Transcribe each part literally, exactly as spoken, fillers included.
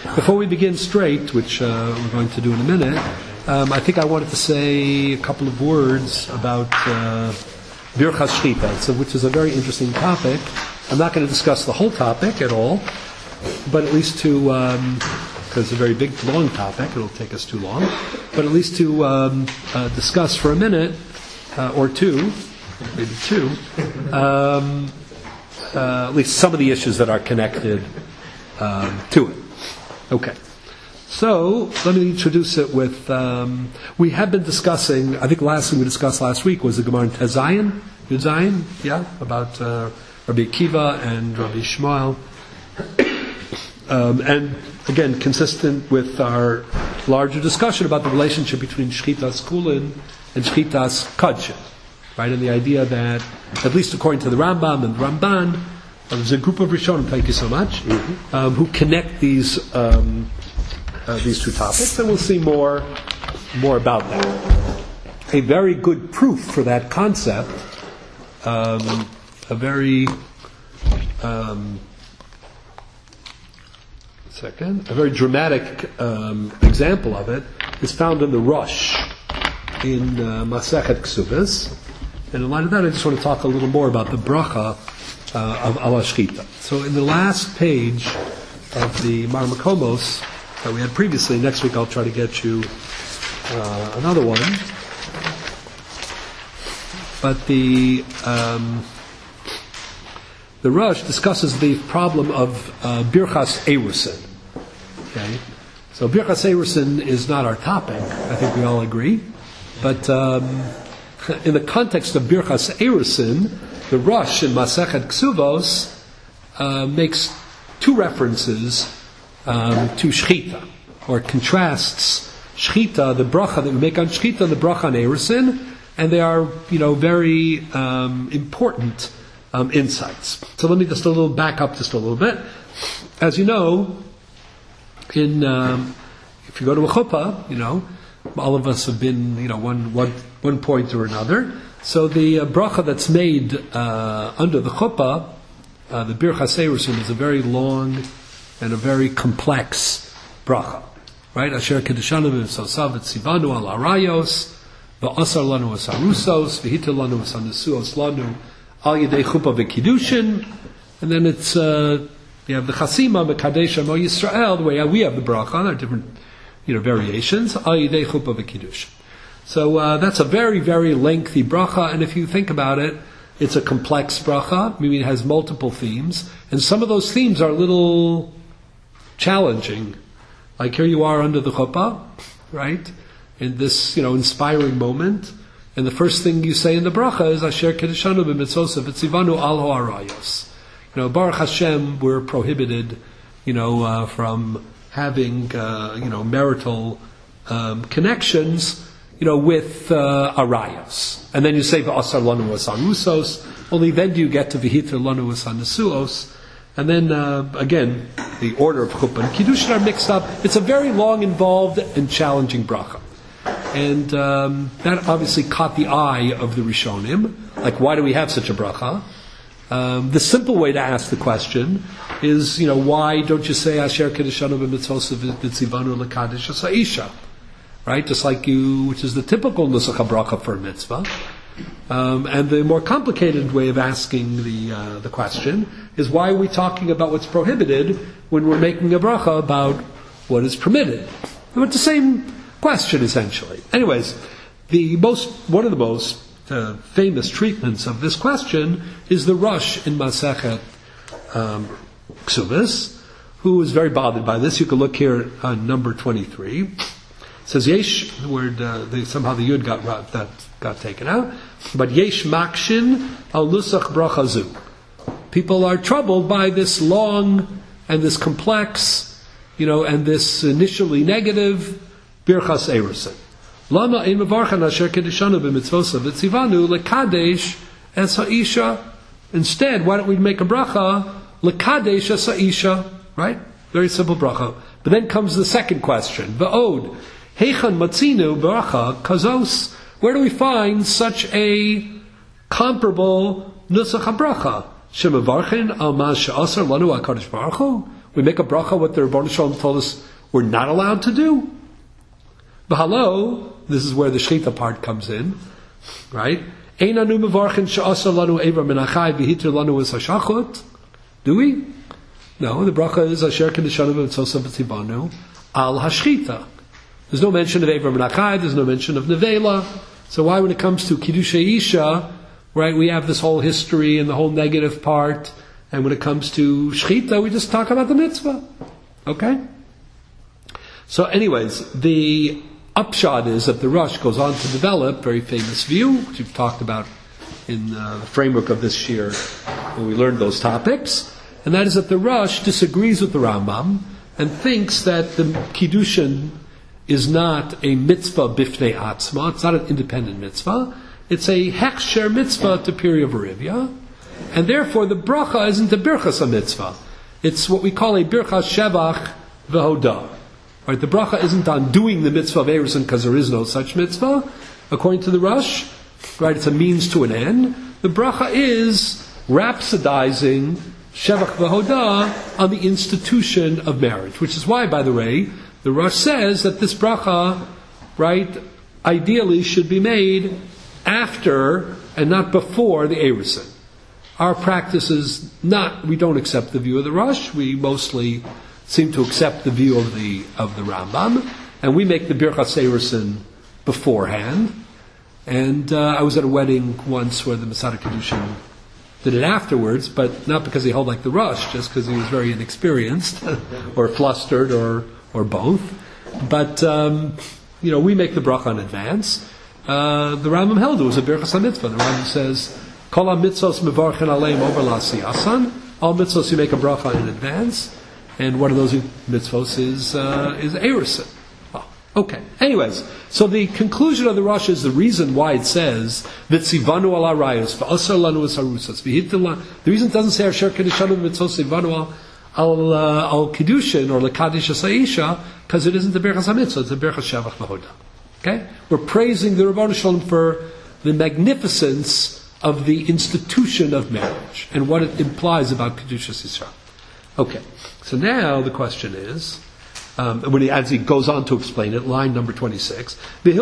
Before we begin straight, which uh, we're going to do in a minute, um, I think I wanted to say a couple of words about uh, Birchas Shchita, so, which is a very interesting topic. I'm not going to discuss the whole topic at all, but at least to, um, because it's a very big, long topic, it'll take us too long, but at least to um, uh, discuss for a minute uh, or two, maybe two, um, uh, at least some of the issues that are connected um, to it. Okay. So, let me introduce it with, um, we have been discussing, I think the last thing we discussed last week was the Gemara in Tezayin, Yudzayin, yeah, about uh, Rabbi Akiva and Rabbi Shmuel. Um, and again, consistent with our larger discussion about the relationship between Shchitas Kulin and Shchitas Kadshin, right? And the idea that, at least according to the Rambam and the Ramban, uh, there's a group of Rishonim, thank you so much, mm-hmm. um, who connect these um, uh, these two topics, and we'll see more more about that. A very good proof for that concept, um, a very um, second, a very dramatic um, example of it is found in the Rosh in uh, Masechet Ksubas. And in light of that, I just want to talk a little more about the bracha uh, of Al Shchita. So in the last page of the Mar Makomos that we had previously, next week I'll try to get you uh, another one. But the um, the Rosh discusses the problem of uh, Birchas Erusin. Okay, so Birchas Erusin is not our topic. I think we all agree. But um, in the context of Birchas Erusin, the Rosh in Masechet Ksuvos uh, makes two references um, to Shchita, or contrasts Shchita, the bracha that we make on Shchita, and the bracha on Erusin, and they are, you know, very um, important um, insights. So let me just a little back up just a little bit. As you know, in um, if you go to a chuppah, you know, all of us have been, you know, one one one point or another. So the uh, bracha that's made uh, under the chuppah, uh, the Birchas Erusin, is a very long and a very complex bracha, right? Asher kedeshanu v'sosav v'tzivanu al arayos v'asar lanu v'sarusos v'hitel lanu v'sanesuos lanu al yedei chuppah v'kiddushin, and then it's uh, you have the chasima mekadesh amo Yisrael, the way we have the bracha. There are different, you know, variations. Al yedei chuppah v'kiddushin. So uh, that's a very, very lengthy bracha, and if you think about it, it's a complex bracha, meaning it has multiple themes, and some of those themes are a little challenging. Like here you are under the chuppah, right, in this, you know, inspiring moment, and the first thing you say in the bracha is Asher kedeshanu b'mitzvosav v'tzivanu al ha'arayos. You know, Baruch Hashem, we're prohibited, you know, uh, from having, uh, you know, marital um, connections, you know, with uh, arayos. And then you say v'asar lanu v'sarusos. Only then do you get to v'hitel lanu v'sanesuos. And then, uh, again, the order of chuppah and kiddushin are mixed up. It's a very long, involved, and challenging bracha. And um, that obviously caught the eye of the Rishonim. Like, why do we have such a bracha? Um, the simple way to ask the question is, you know, why don't you say Asher kedeshanu b'mitzvosav v'tzivanu l'kadesh ha'isha? Right? Just like you, which is the typical nusach bracha for a mitzvah. Um, and the more complicated way of asking the uh, the question is, why are we talking about what's prohibited when we're making a bracha about what is permitted? And it's the same question, essentially. Anyways, the most one of the most uh, famous treatments of this question is the Rosh in Masechet um, Ksubas, who is very bothered by this. You can look here on number twenty-three. It says yesh, the word uh, the, somehow the yud got that got taken out, but yesh makshin al nusach bracha zu. People are troubled by this long and this complex, you know, and this initially negative Birchas Erusin. Lama ein mevarchan asher kedeshanu b'mitzvosav v'tzivanu lekadesh es ha'isha. Instead, why don't we make a bracha lekadesh es ha'isha? Right? Very simple bracha. But then comes the second question. V'od Heichan matzinu bracha kazos. Where do we find such a comparable nusach bracha? Shemavarchin al ma she'asar lanu HaKadosh Baruch Hu. We make a bracha what the Rebbeinu Shalom told us we're not allowed to do. V'halo, this is where the shechita part comes in, right? Ein anu mevarchen she'asa lanu ever min hachai v'hitir lanu es hashachot. Do we? No, the bracha is asher kedeshanu v'tzosav v'tzivanu al hashchita. There's no mention of ever min hachai, there's no mention of nevela. So why, when it comes to kiddushay isha, right, we have this whole history and the whole negative part, and when it comes to shechita, we just talk about the mitzvah. Okay? So anyways, the upshot is that the Rosh goes on to develop a very famous view, which we've talked about in uh, the framework of this year when we learned those topics, and that is that the Rosh disagrees with the Rambam and thinks that the Kiddushin is not a mitzvah bifnei atzma, it's not an independent mitzvah, it's a hechsher mitzvah to Pirya V'Rivya, and therefore the bracha isn't a birchas a mitzvah, it's what we call a birchas shevach v'hodah. Right, the bracha isn't on doing the mitzvah of Erusin because there is no such mitzvah. According to the Rosh, right, it's a means to an end. The bracha is rhapsodizing Shevach v'Hodah on the institution of marriage, which is why, by the way, the Rosh says that this bracha, right, ideally should be made after and not before the Erusin. Our practice is not, we don't accept the view of the Rosh, we mostly seem to accept the view of the of the Rambam, and we make the Birchas Erusin beforehand. And uh, I was at a wedding once where the Masada Kedushin did it afterwards, but not because he held like the Rosh, just because he was very inexperienced, or flustered, or or both. But um, you know, we make the bracha in advance. Uh, the Rambam held it was a Birchas HaMitzvah. The Rambam says, "Kol ha-mitzvos mevarchen aleim over la'asiyasan." All mitzvos you make a bracha in advance. And one of those mitzvos is uh, is Erusin. Oh, okay. Anyways, so the conclusion of the Rosh is the reason why it says that Sivanu al Arayos v'asar lanu es harusas v'hitila. The reason it doesn't say Asher Kedeshanu mitzvos Sivanu al al uh, al Kiddushin or lekadish Asaisha, because it isn't the Birchas HaMitzvah, it's the Birchas Shevach v'Hodah. Okay, we're praising the Rebbeinu Shalom for the magnificence of the institution of marriage and what it implies about Kedushas Yisrael. Okay, so now the question is, um, when he, as he goes on to explain it, line number twenty-six,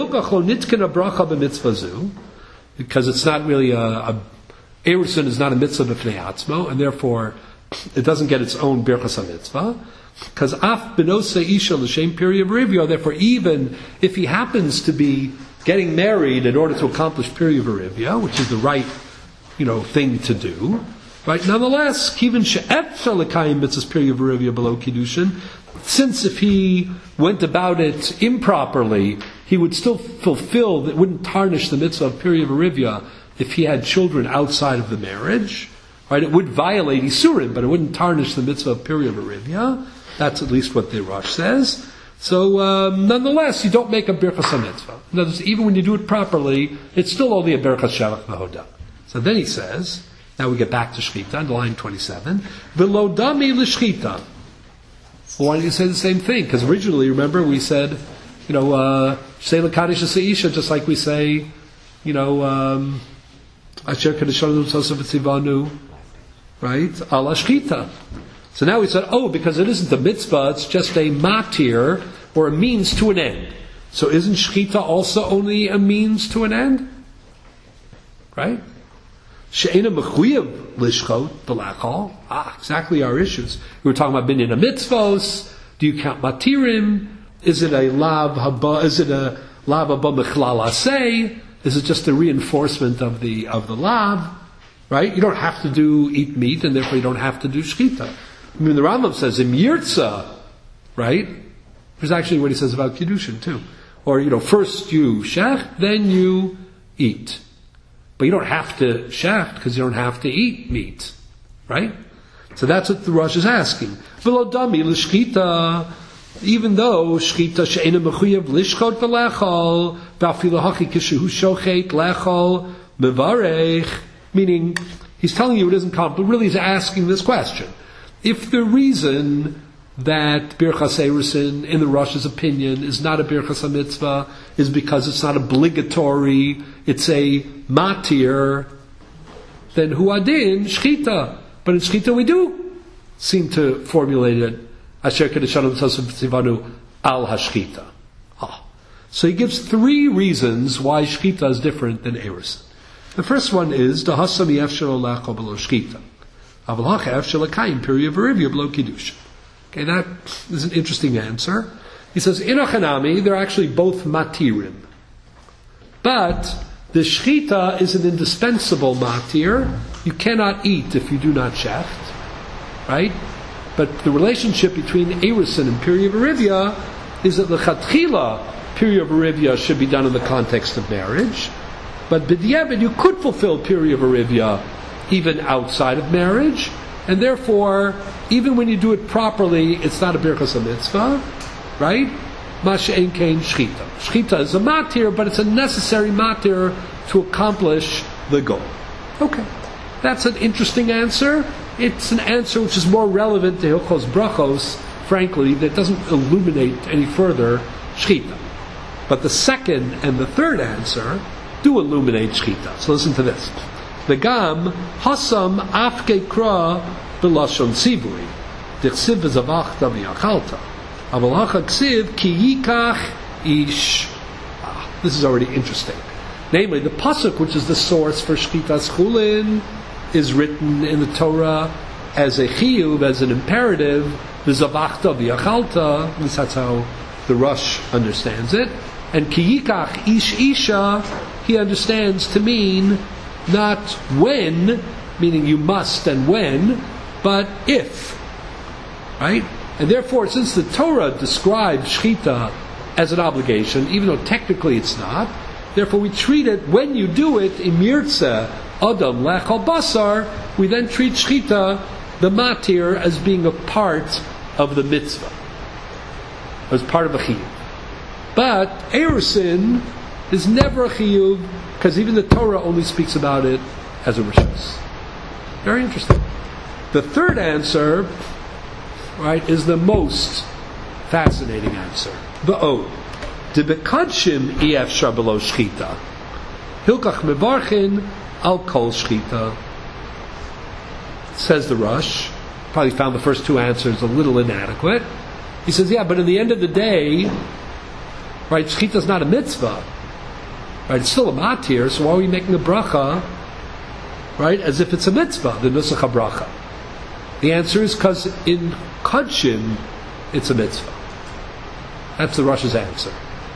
because it's not really a, a Erusin is not a mitzvah b'fnei atzmo, and therefore it doesn't get its own birchas mitzvah. Because af benose isha l'shem Pirya V'Rivya, therefore even if he happens to be getting married in order to accomplish Pirya V'Rivya, which is the right, you know, thing to do. Right, nonetheless, kivin she'efshar l'kayim mitzvahs Pirya V'Rivya below kiddushin, since if he went about it improperly, he would still fulfill, it wouldn't tarnish the mitzvah of Pirya V'Rivya if he had children outside of the marriage. Right, it would violate Isurim, but it wouldn't tarnish the mitzvah of Pirya V'Rivya. That's at least what the Rosh says. So, um, nonetheless, you don't make a birchas mitzvah. In other words, even when you do it properly, it's still only a birchas Shevach v'Hodah. So then he says, now we get back to Shechita, on line twenty-seven. V'lo dami l'shchita. Well, why don't you say the same thing? Because originally, remember, we said, you know, say l'kadish ha'seisha, just like we say, you know, um, asher kadeshanu sosav v'tzivanu, right? Al shchita. So now we said, oh, because it isn't a mitzvah, it's just a matir, or a means to an end. So isn't shchita also only a means to an end? Right? She'ena mechuyev lishchot b'lachal. Ah, exactly our issues. We were talking about binyan mitzvos. Do you count matirim? Is it a lav haba? Is it a lav haba mechlal aseh? Is it just a reinforcement of the of the lav? Right? You don't have to do eat meat, and therefore you don't have to do shchita. I mean, the Rambam says im yirtza, right? There's actually what he says about kiddushin too. Or you know, first you shech, then you eat. But you don't have to shaft because you don't have to eat meat, right? So that's what the Rosh is asking. V'lo dami l'shchita, even though shchita she'ena mechuyev lishchot v'lechol v'afilu hachi kishehu shochet lechol mevarech, meaning he's telling you it isn't complicated. Really, he's asking this question: if the reason that Birchas Erusin, in the Rosh's opinion, is not a Birchas HaMitzvah, is because it's not obligatory, it's a matir, then huadin, shchita. But in shchita we do seem to formulate it asher kedeshanu b'mitzvos v'tzivanu al hashchita. Ah. So he gives three reasons why shchita is different than erusin. The first one is the hasam yefshel olacho below shchita, aval hacha yefshel lekayim period v'rivya below kiddushin. Okay, that is an interesting answer. He says in achanami they're actually both matirim, but the shchita is an indispensable matir. You cannot eat if you do not shecht, right? But the relationship between erusin and period v'rivya is that the chatchila period v'rivya should be done in the context of marriage. But b'diavad, you could fulfill Pirya Varivya even outside of marriage, and therefore, even when you do it properly, it's not a birchas mitzvah, right? Mash'en kein shchita. Shchita is a matir, but it's a necessary matir to accomplish the goal. Okay, that's an interesting answer. It's an answer which is more relevant to Hilchos Brachos, frankly, that doesn't illuminate any further shchita. But the second and the third answer do illuminate shchita. So listen to this. The gam hasam afke kra b'lashon tzivui dichsiv v'zavachta v'yachalta aval hacha ksiv ki yikach ish. Ah, this is already interesting. Namely, the pasuk, which is the source for shchitas chulin, is written in the Torah as a chiyuv, as an imperative. V'zavachta v'yachalta. At least that's how the Rush understands it. And ki yikach ish isha, he understands to mean not when, meaning you must and when, but if. Right? And therefore, since the Torah describes shchita as an obligation, even though technically it's not, therefore we treat it, when you do it, im yirtzeh adam lechal basar, we then treat shchita, the matir, as being a part of the mitzvah, as part of a chiyuv. But erusin is never a chiyuv, because even the Torah only speaks about it as a rishus. Very interesting. The third answer, right, is the most fascinating answer. V'od, de bekadshim efshar below shchita, hilkach mevarchin al kol shchita. Says the Rush. Probably found the first two answers a little inadequate. He says, yeah, but in the end of the day, right, shchita is not a mitzvah. Right, it's still a matir, so why are we making a bracha, right, as if it's a mitzvah, the nusach bracha? The answer is because in Kadshim, it's a mitzvah. That's the Rush's answer.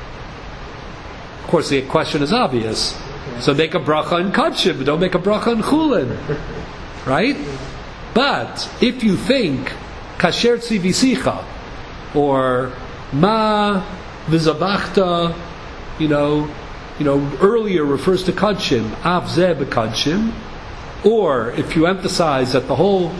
Of course, the question is obvious. So make a bracha in Kadshim, but don't make a bracha in Chulin. Right? But if you think kasher tzivisicha or ma v'zavachta, you know, you know, earlier refers to Kadshim, av zeh b'Kadshim, or if you emphasize that the whole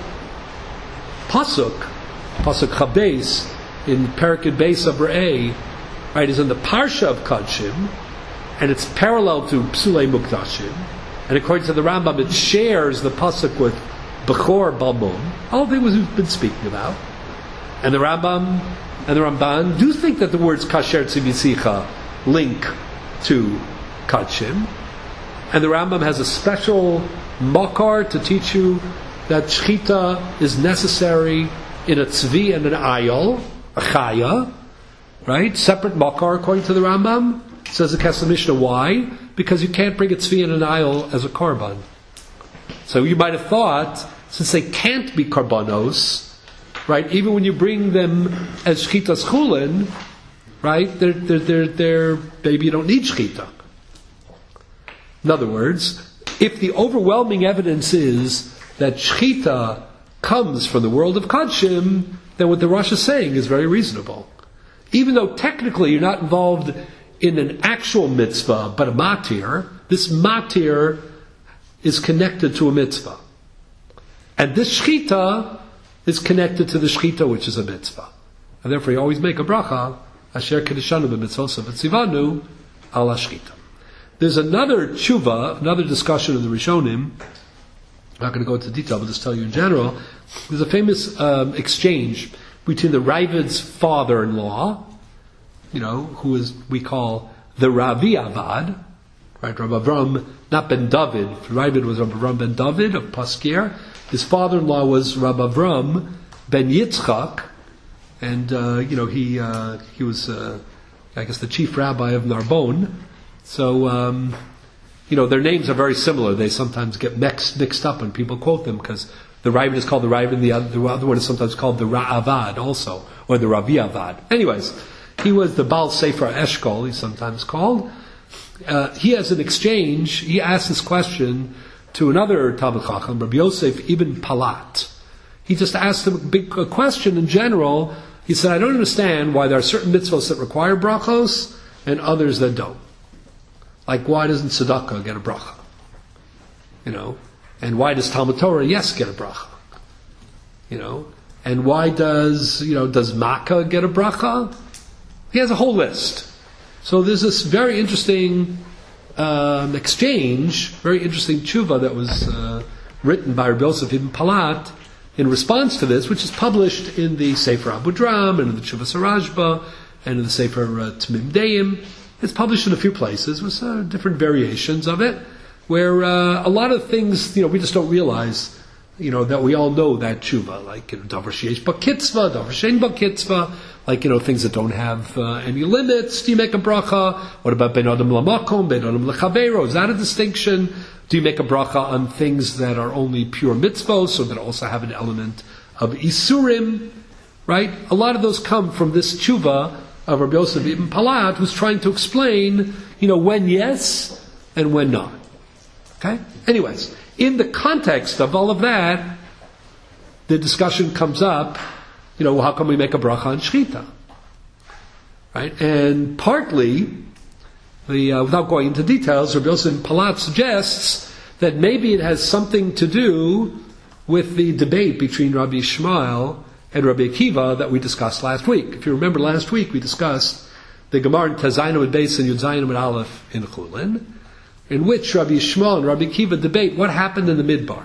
pasuk, pasuk Chabes in Perikid Beis of Re'eh, right, is in the parsha of Kadshim, and it's parallel to Psulei Mukdashim, and according to the Rambam, it shares the pasuk with Bechor Balmum, all the things we've been speaking about. And the Rambam and the Ramban do think that the words Kasher Tzivisicha link to Kadshim. And the Rambam has a special makar to teach you that shchita is necessary in a tzvi and an ayol, a chaya, right? Separate makar according to the Rambam. Says the Kesef Mishnah, why? Because you can't bring a tzvi and an ayol as a korban. So you might have thought, since they can't be korbanos, right? Even when you bring them as shchitas chulin, right? They're, they're, they're, they're, maybe you don't need shchita. In other words, if the overwhelming evidence is that shchita comes from the world of Kadshim, then what the Rosh is saying is very reasonable. Even though technically you're not involved in an actual mitzvah, but a matir, this matir is connected to a mitzvah. And this shchita is connected to the shchita, which is a mitzvah. And therefore you always make a bracha, asher kedeshanu b'mitzvos v'tzivanu al hashchita. There's another tshuva, another discussion of the Rishonim. I'm not going to go into detail, but just tell you in general. There's a famous um, exchange between the Ravid's father-in-law, you know, who is we call the Ravi Avad, right? Rabbi Avram, not Ben David. Ravid was Rabbi Avram Ben David of Paskir. His father-in-law was Rabbi Avram Ben Yitzchak, and uh, you know he uh, he was uh, I guess the chief rabbi of Narbonne. So um, you know their names are very similar. They sometimes get mixed mixed up when people quote them because the Ravid is called the Ravid, the other, the other one is sometimes called the Ra'avad also, or the Ravi Avad. Anyways, he was the Baal Sefer Eshkol. He's sometimes called. Uh, he has an exchange. He asks this question to another Talmid Chacham, Rabbi Yosef Ibn Palat. He just asked him a big a question in general. He said, I don't understand why there are certain mitzvahs that require brachos and others that don't. Like, why doesn't tzedakah get a bracha? You know? And why does Talmud Torah, yes, get a bracha? You know? And why does, you know, does makkah get a bracha? He has a whole list. So there's this very interesting um, exchange, very interesting tshuva that was uh, written by Rabbi Yosef Ibn Palat in response to this, which is published in the Sefer Abu Dram and in the Tshuvas Rashba and in the Sefer uh, Tmim Deim. It's published in a few places with uh, different variations of it, where uh, a lot of things, you know, we just don't realize, you know, that we all know that tshuva, like, you know, davar sheyesh ba kitzvah, davar she'ein ba kitzvah, like, you know, things that don't have uh, any limits. Do you make a bracha? What about ben adam lamakom, ben adam lechaveiro? Is that a distinction? Do you make a bracha on things that are only pure mitzvos, so that also have an element of isurim? Right? A lot of those come from this tshuva of Rabbi Yosef Ibn Palat, who's trying to explain, you know, when yes and when not. Okay? Anyways, in the context of all of that, the discussion comes up, you know, well, how come we make a bracha on shechita? Right? And partly, the, uh, without going into details, Rabbi Yosef Ibn Palat suggests that maybe it has something to do with the debate between Rabbi Ishmael and Rabbi Akiva that we discussed last week. If you remember last week, we discussed the Gemara in Tazayim and Beis and Yudayim and Aleph in Chulin, in which Rabbi Ishmael and Rabbi Akiva debate what happened in the Midbar.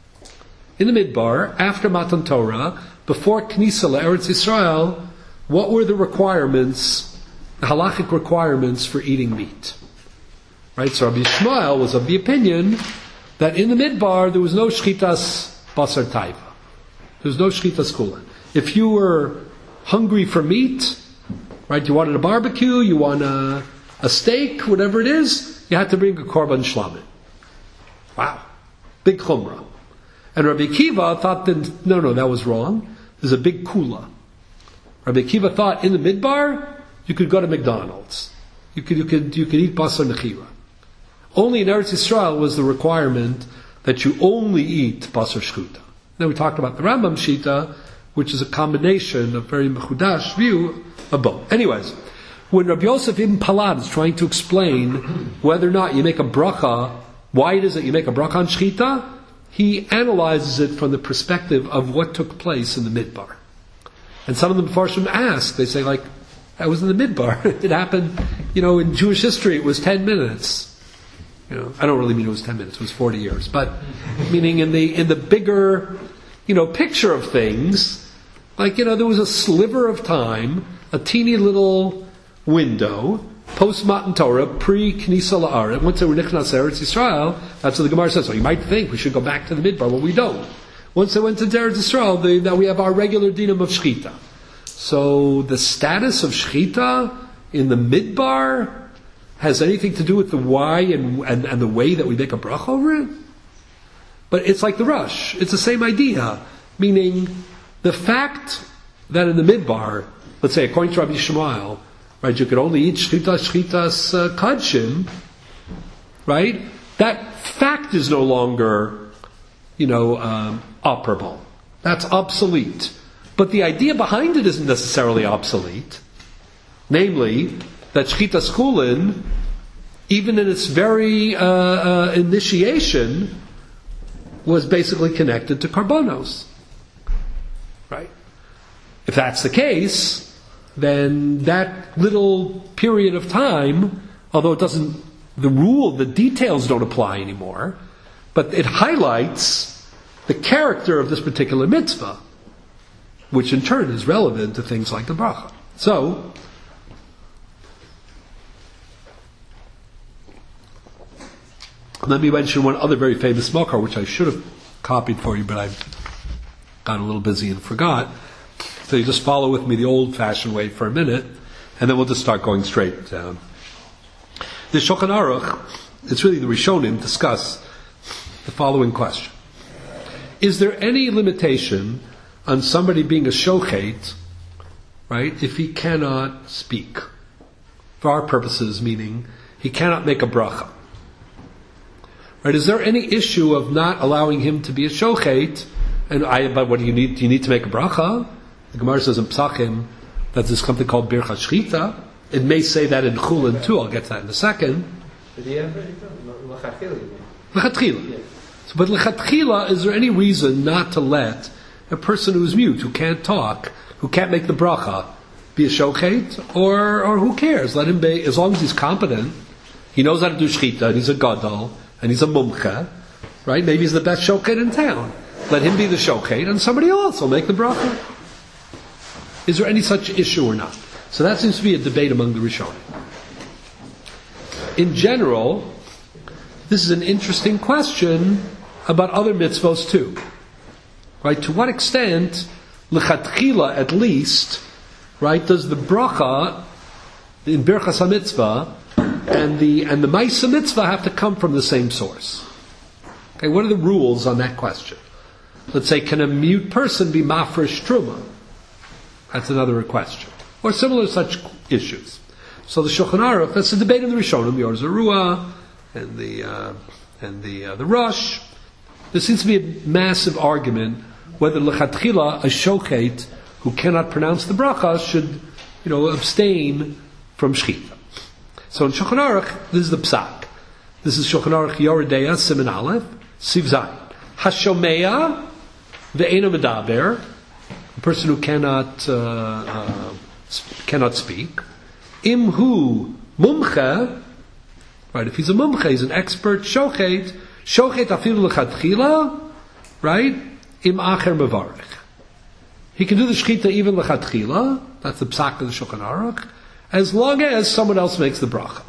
In the Midbar, after Matan Torah, before Knisa LeEretz Yisrael, what were the requirements, the halachic requirements for eating meat? Right? So Rabbi Ishmael was of the opinion that in the Midbar there was no shchitas basar taiva. There was no shchitas kula. If you were hungry for meat, right, you wanted a barbecue, you want a, a steak, whatever it is, you had to bring a korban shlamim. Wow. Big chumrah. And Rabbi Akiva thought that, no, no, that was wrong. There's a big kula. Rabbi Akiva thought in the midbar, you could go to McDonald's. You could, you could, you could eat basar nechira. Only in Eretz Yisrael was the requirement that you only eat basar shchuta. Then we talked about the Rambam Shita, which is a combination of very mechudash view of both. Anyways, when Rabbi Yosef Ibn Palat is trying to explain whether or not you make a bracha, why it is that you make a bracha on shchita, he analyzes it from the perspective of what took place in the midbar. And some of the Mefarshim ask, they say like, that was in the midbar. It happened, you know, in Jewish history it was ten minutes. You know, I don't really mean it was ten minutes, it was forty years. But meaning in the in the bigger, you know, picture of things, like, you know, there was a sliver of time, a teeny little window, post Matan Torah, pre Knisa La'aretz. Once they were Nichnas Eretz Yisrael, that's what the Gemara says. So you might think we should go back to the Midbar, but we don't. Once they went to Eretz Yisrael, they, now we have our regular dinam of Shechita. So the status of Shechita in the Midbar has anything to do with the why and, and, and the way that we make a bracha over it? But it's like the Rush. It's the same idea. Meaning, the fact that in the Midbar, let's say according to Rabbi Shmuel, right, you could only eat shchita, shchitas uh, kadshim, right? That fact is no longer, you know, um, operable. That's obsolete. But the idea behind it isn't necessarily obsolete. Namely, that shchitas chulin, even in its very uh, uh, initiation, was basically connected to karbonos. Right? If that's the case, then that little period of time, although it doesn't, the rule, the details don't apply anymore, but it highlights the character of this particular mitzvah, which in turn is relevant to things like the bracha. So, let me mention one other very famous makar, which I should have copied for you, but I got a little busy and forgot. So you just follow with me the old-fashioned way for a minute, and then we'll just start going straight down. The Shulchan Aruch, it's really the Rishonim, discuss the following question. Is there any limitation on somebody being a shochet, right, if he cannot speak? For our purposes, meaning he cannot make a bracha. Right? Is there any issue of not allowing him to be a shochet? And I, but what do you need? Do you need to make a bracha? The Gemara says in Psachim that there's something called bircha shchita. It may say that in Chulin too. I'll get to that in a second. Lechatchila. So, but lechatchila, is there any reason not to let a person who is mute, who can't talk, who can't make the bracha, be a shochet, or or who cares? Let him be, as long as he's competent, he knows how to do shchita, and he's a gadol, and he's a mumcha, right? Maybe he's the best shochet in town. Let him be the shochet, and somebody else will make the bracha. Is there any such issue or not? So that seems to be a debate among the Rishonim. In general, this is an interesting question about other mitzvos too. Right? To what extent, lechatchila at least, right, does the bracha in Birchas HaMitzvah and the and the Ma'aseh Mitzvah have to come from the same source? Okay, what are the rules on that question? Let's say, can a mute person be mafresh truma? That's another question. Or similar such issues. So the Shulchan Aruch, that's the debate in the Rishonim, the Or Zarua, and the uh, and the uh, the Rush. There seems to be a massive argument whether lechatchila, a shochet who cannot pronounce the bracha, should, you know, abstain from shchita. So in Shulchan Aruch, this is the psak. This is Shulchan Aruch Yoredeya Siman Aleph Siv Zayin. Hashomeya ve'eno medaber, a person who cannot uh, uh, cannot speak. Imhu mumcha, right? If he's a mumcha, he's an expert shochet. Shochet afilu lechatchila, right? Im acher mevarich. He can do the shchita even lechatchila. That's the psak of the Shulchan Aruch, as long as someone else makes the bracha.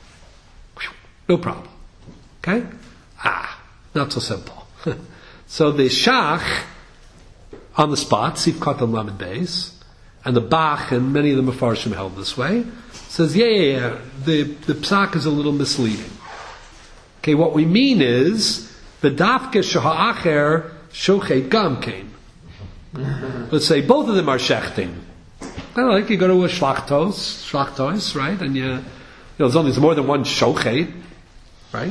No problem. Okay? Ah, not so simple. So the shach on the spot, Sif Katan Lamed Beis, and the Bach and many of the Mefarshim held this way, says, yeah, yeah, yeah, the, the psak is a little misleading. Okay, what we mean is, the dafke shaha'acher shochet gam came. Let's say both of them are shechting. Like you go to a shlachtos, shlachtos, right? And you, you know, there's only there's more than one shochet, right?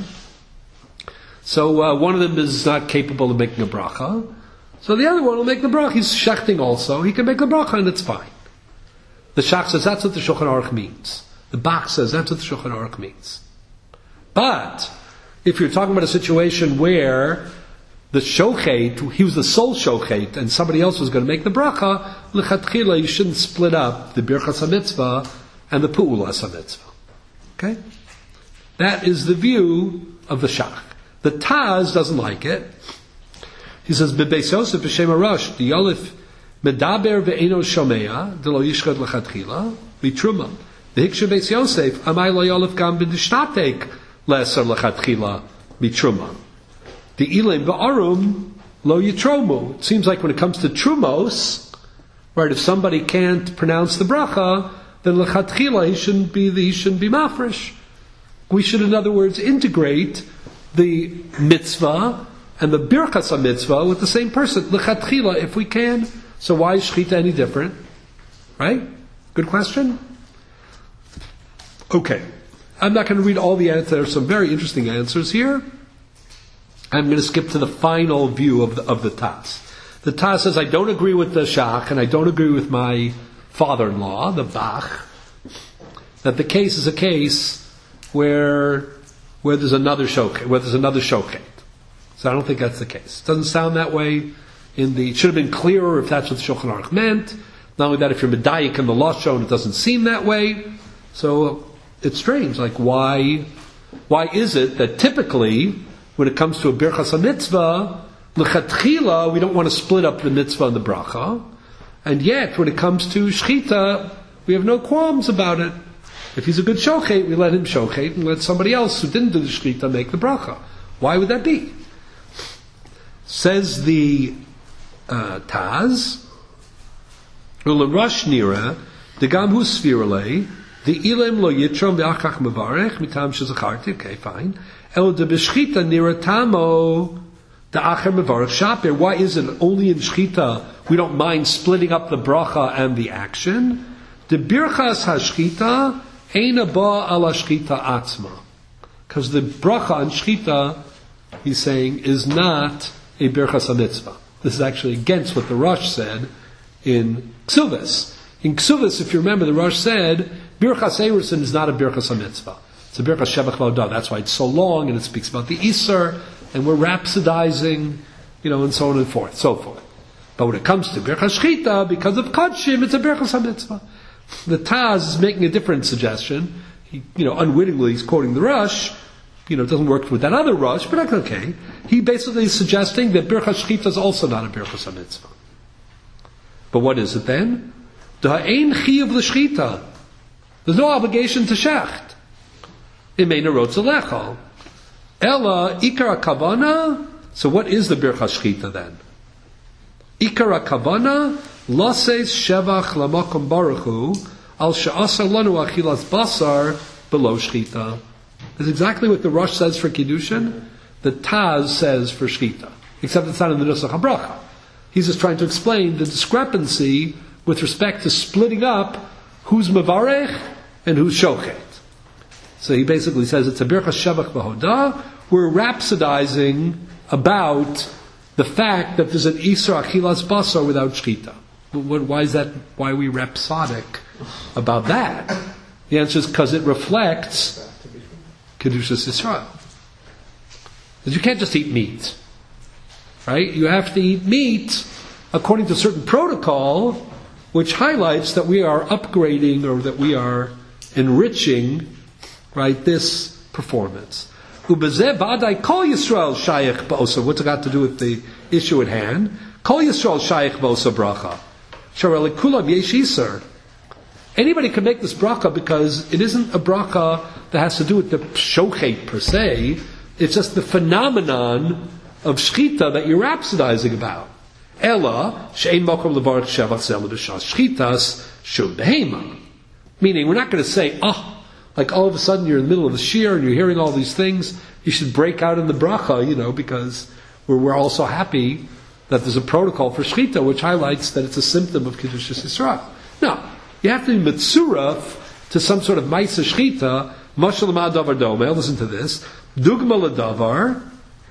So uh, one of them is not capable of making a bracha. So the other one will make the bracha. He's shechting also. He can make the bracha and it's fine. The Shach says that's what the Shulchan Aruch means. The Bach says that's what the Shulchan Aruch means. But if you're talking about a situation where the shochet, he was the sole shochet, and somebody else was going to make the bracha, lechatchila, you shouldn't split up the birchas hamitzvah and the pu'ulas hamitzvah. Okay? That is the view of the Shach. The Taz doesn't like it. He says, Bebeis Yosef b'shem Arash, the Yolif medaber ve'eno shomea, de lo yishchad lechatchila, v'truma. The Hiksha Beis Yosef, amai lo Yolif gam b'dishtatek, leser lechatchila, v'truma. The Ilim ba'arum lo yitromu. It seems like when it comes to trumos, right, if somebody can't pronounce the bracha, then lechatchila, he shouldn't be the, he shouldn't be mafresh. We should, in other words, integrate the mitzvah and the birchas mitzvah with the same person, lechatchila, if we can. So why is shchita any different? Right? Good question? Okay. I'm not going to read all the answers. There are some very interesting answers here. I'm going to skip to the final view of the, of the Taz. The Taz says, I don't agree with the Shach, and I don't agree with my father-in-law, the Bach, that the case is a case where where there's another shochet, where there's another shochet. So I don't think that's the case. It doesn't sound that way. In the, it should have been clearer if that's what the Shulchan Aruch meant. Not only that, if you're medayik in the lashon, it doesn't seem that way. So it's strange. Like why? Why is it that typically, when it comes to a birchas mitzvah, lechatchila, we don't want to split up the mitzvah and the bracha, and yet when it comes to shchita, we have no qualms about it. If he's a good shochet, we let him shochet and let somebody else who didn't do the shchita make the bracha. Why would that be? Says the uh, Taz, U'lerush nira, degam hu svirale, the ilem lo yitrom v'achach mevarech, mitam shezacharti, okay, fine. El de b'shchita nira tamo, the acher mevarech shaper. Why is it only in shchita we don't mind splitting up the bracha and the action? The birchas hashchita eina ba ala shchita atzma. Because the bracha on shchita, he's saying, is not a birchas hamitzvah. This is actually against what the Rosh said in Ksuvas. In Ksuvas, if you remember, the Rosh said, birchas erusin is not a birchas hamitzvah. It's a birchas shevach v'odah. That's why it's so long, and it speaks about the Isser, and we're rhapsodizing, you know, and so on and forth, so forth. But when it comes to birchas shchita, because of kodshim, it's a birchas hamitzvah. The Taz is making a different suggestion. He, you know, unwittingly, he's quoting the Rosh. You know, it doesn't work with that other Rosh, but that's okay. He basically is suggesting that birchas shchita is also not a birchas hamitzvah. But what is it then? Da'ein chiyuv l'shchita. There's no obligation to shecht. Imeina rotza lechol. Ella ikar kavana. So what is the birchas shchita then? Ikar kavana lases shevach lamakom baruchu al she'asar lanu achilas basar below shchita. That's exactly what the Rosh says for Kiddushin, the Taz says for Shchita. Except it's not in the Nusach HaBracha. He's just trying to explain the discrepancy with respect to splitting up who's Mevarech and who's Shochet. So he basically says it's a Birchas Shevach B'Hodah. We're rhapsodizing about the fact that there's an Isra Achilas Basar without Shchita. Why is that? Why are we rhapsodic about that? The answer is because it reflects Kedushas Yisrael. Because you can't just eat meat. Right? You have to eat meat according to a certain protocol, which highlights that we are upgrading or that we are enriching, right, this performance. Ubezeh ba'adai kol Yisrael shayach ba'osa. What's it got to do with the issue at hand? Kol Yisrael shayach ba'osa bracha. Shareli kulam yesh iser. Anybody can make this bracha because it isn't a bracha that has to do with the shochet per se. It's just the phenomenon of shchita that you're rhapsodizing about. Ella she'ein makom levarach shevach zeh l'b'shas shchitas shum behema. Meaning, we're not going to say, oh, like all of a sudden you're in the middle of the shir and you're hearing all these things, you should break out in the bracha, you know, because we're, we're also happy that there's a protocol for shchita which highlights that it's a symptom of Kedushas Yisrael. No. You have to be mitzuraf to some sort of ma'isa shchita. Mashal ma davar domel. Listen to this. Dugma ledavar.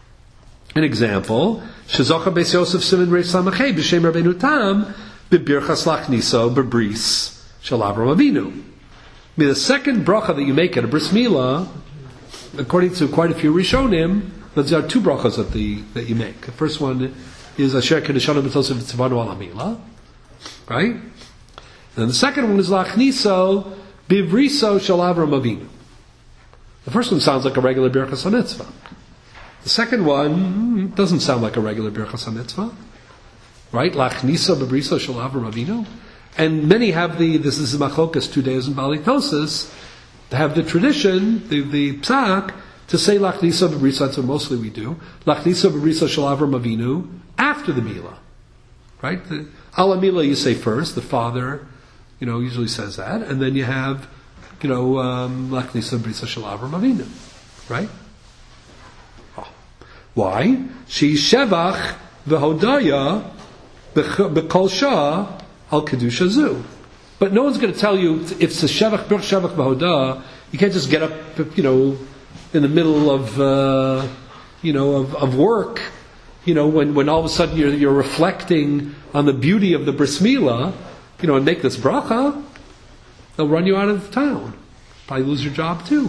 An example. Shezocha beis Yosef simin reish samachay b'shem Rabbeinu Tam b'birchas lachniso b'bris shel Avram Avinu. I mean, the second bracha that you make at a bris milah, according to quite a few Rishonim, there are two brachas that the that you make. The first one is Asher Kedeshanu B'Tosef Tzivanu Al Hamila, right? And the second one is Lachniso Bivriso Shel Avram Avinu. The first one sounds like a regular Birchas HaMitzvah. The second one doesn't sound like a regular Birchas HaMitzvah. Right? Lachniso Bivriso Shel Avram Avinu. And many have the, this is Machokas, two days in Balitosis, have the tradition, the, the psak, to say Lachniso Bivriso, that's what mostly we do, Lachniso Bivriso Shel Avram Avinu, after the Milah. Right? The Ala Milah you say first, the father, you know, usually says that, and then you have, you know, Lachniso B'Brisa Shel Avram Avinu, right? Oh. Why? She shevach v'hodaya b'kol shah al kedusha zu. But no one's going to tell you if it's a shevach b'ch shevach v'hodah. You can't just get up, you know, in the middle of, uh, you know, of, of work, you know, when, when all of a sudden you're you're reflecting on the beauty of the bris milah. You know, and make this bracha, they'll run you out of town. Probably lose your job too.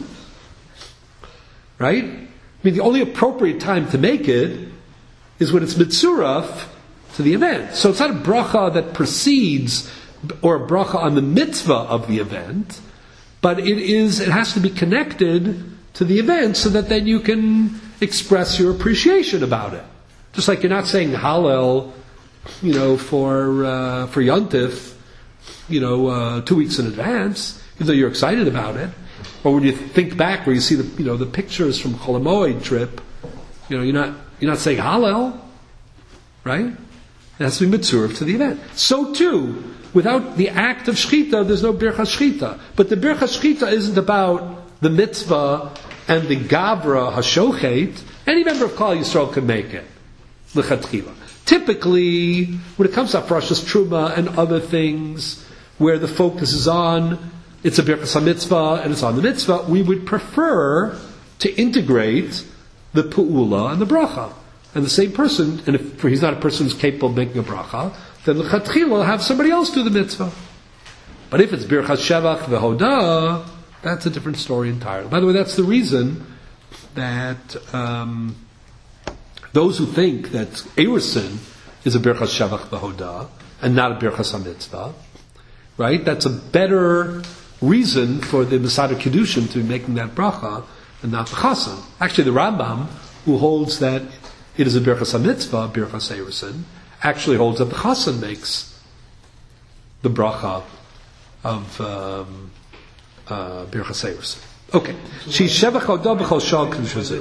Right? I mean, the only appropriate time to make it is when it's mitzuraf to the event. So it's not a bracha that precedes or a bracha on the mitzvah of the event, but it is. It has to be connected to the event so that then you can express your appreciation about it. Just like you're not saying Hallel, you know, for uh, for Yontif, you know, uh, two weeks in advance, even though you're excited about it. Or when you think back, where you see the, you know, the pictures from Chol Hamoed trip, you know, you're not you're not saying Hallel, right? It has to be mitzurv to the event. So too, without the act of shchita, there's no birchas shchita. But the birchas shchita isn't about the mitzvah and the gavra hashochet. Any member of Klal Yisrael can make it. L'chatchila. Typically, when it comes to Afrashas Truma and other things, where the focus is on, it's a birchas mitzvah and it's on the mitzvah, we would prefer to integrate the pu'ula and the bracha. And the same person, and if he's not a person who's capable of making a bracha, then l'chatchila will have somebody else do the mitzvah. But if it's birchas shevach v'hodah, that's a different story entirely. By the way, that's the reason that um, those who think that Erusin is a birchas shevach v'hodah and not a birchas mitzvah, right? That's a better reason for the Masada Kiddushin to be making that bracha and not the Chassan. Actually, the Rambam, who holds that it is a birchas mitzvah, birchas Erusin, actually holds that the Chassan makes the bracha of um, uh, birchas Erusin. Okay. She's shevach hodah b'chol shal kedusha.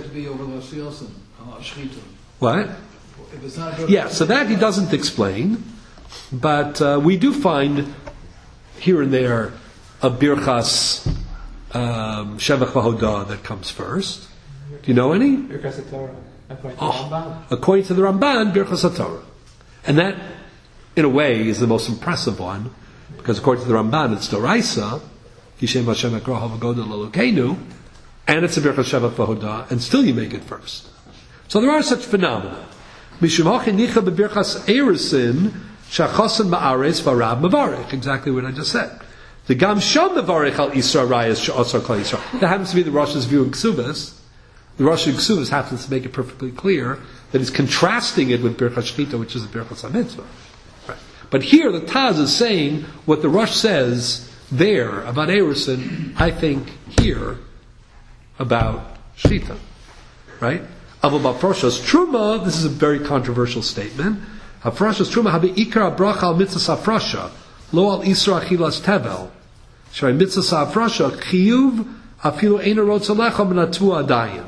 What? Yeah, so that he doesn't explain, but uh, we do find here and there a birchas um, shevach v'hodah that comes first. Do you know any? Birchas Torah. According to oh, the Ramban. According to the Ramban, birchas Torah, and that, in a way, is the most impressive one, because according to the Ramban, it's Doraisa, Kishem Hashem Ekroha V'Goda L'Elokeinu, and it's a birchas shevach v'hodah, and still you make it first. So there are such phenomena. Mishum hachin nicha b'birchas Erusin shachasan ma'aretz v'arab mavarich. Exactly what I just said. The gam sham mavarich al Yisra rayas she'asar klal Yisrael. That happens to be the Rosh's view in Ksubas. The Rosh in Ksubas happens to make it perfectly clear that he's contrasting it with birchas shchita, which is a birchas mitzvah. Right. But here the Taz is saying what the Rosh says there about Erusin, I think here about shchita. Right? About Afrashas Truma, this is a very controversial statement. Afrashas Truma habe ikar bracha al mitzvah afrasha, lo al isra achilas tevel. Shrei mitzvah afrasha chiyuv afilu ein rotz alecha minatu adayin.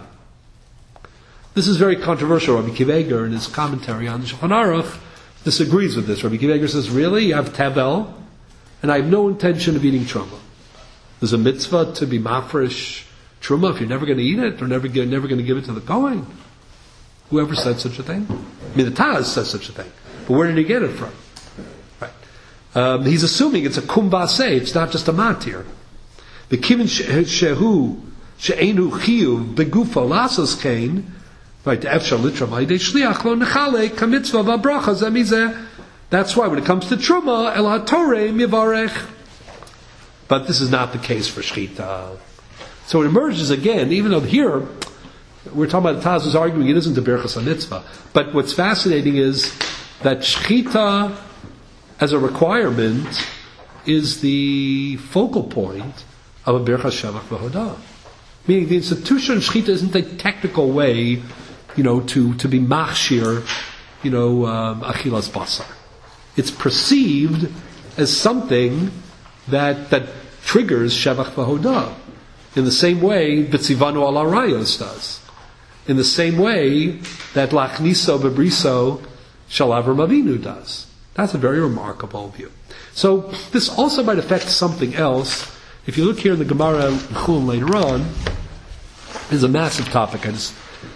This is very controversial. Rabbi Akiva Eiger, in his commentary on the Shulchan Aruch, disagrees with this. Rabbi Akiva Eiger says, really? You have tevel, and I have no intention of eating truma. There's a mitzvah to be mafresh truma if you're never going to eat it, or never, never going to give it to the Kohen. Whoever said such a thing? I mean, the Taz says such a thing. But where did he get it from? Right. Um, he's assuming it's a kumbase, it's not just a matir. The kivin shehu, she'enu chiyuv, begufo lasas kain, right, efshar litra ma'idei shliach lo nechale, kamitzvah v'abracha zemizeh. That's why when it comes to truma, el hatorei mivarech. But this is not the case for shchita. So it emerges again, even though here, we're talking about the Taz is arguing it isn't a birchas mitzvah. But what's fascinating is that shchita, as a requirement, is the focal point of a birchas shevach v'hodah. Meaning the institution of shchita isn't a technical way, you know, to, to be machshir, you know, um, achilas basar. It's perceived as something that, that triggers shevach v'hodah. In the same way B'tzivanu al Arayos does. In the same way that Lachniso Bebriso Shal Avram Avinu does. That's a very remarkable view. So this also might affect something else. If you look here in the Gemara Chulin later on, there's a massive topic. I just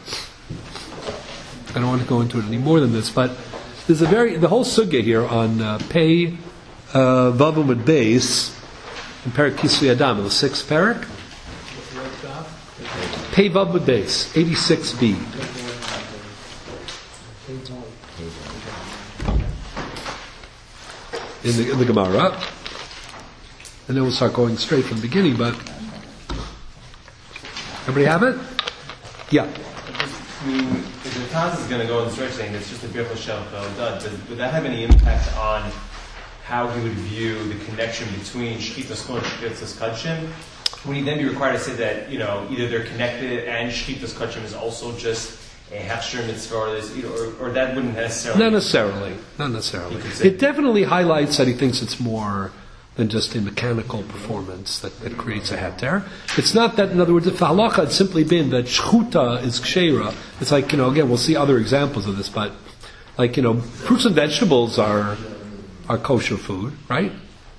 I don't want to go into it any more than this, but there's a very the whole sugya here on uh, Pei uh, Vavum at Beis in Perik Kisui Adam, the sixth parak. Pei Vav at Beis, eighty-six b. In the, in the Gemara, and then we'll start going straight from the beginning. But everybody have it? Yeah. I mean, if the Taz is going to go in the stretch saying it's just a birchas shevach v'hodah, would that have any impact on how he would view the connection between shchitas kol and shchitas kachim? Would he then be required to say that, you know, either they're connected and shchitas kachim is also just a hefsher mitzvah, or, you know, or, or that wouldn't necessarily... Not necessarily. Not necessarily. It definitely highlights that he thinks it's more than just a mechanical performance that, that creates a heter. It's not that, in other words, if the halacha had simply been that shchuta is kshera, it's like, you know, again, we'll see other examples of this, but like, you know, fruits and vegetables are are kosher food, right?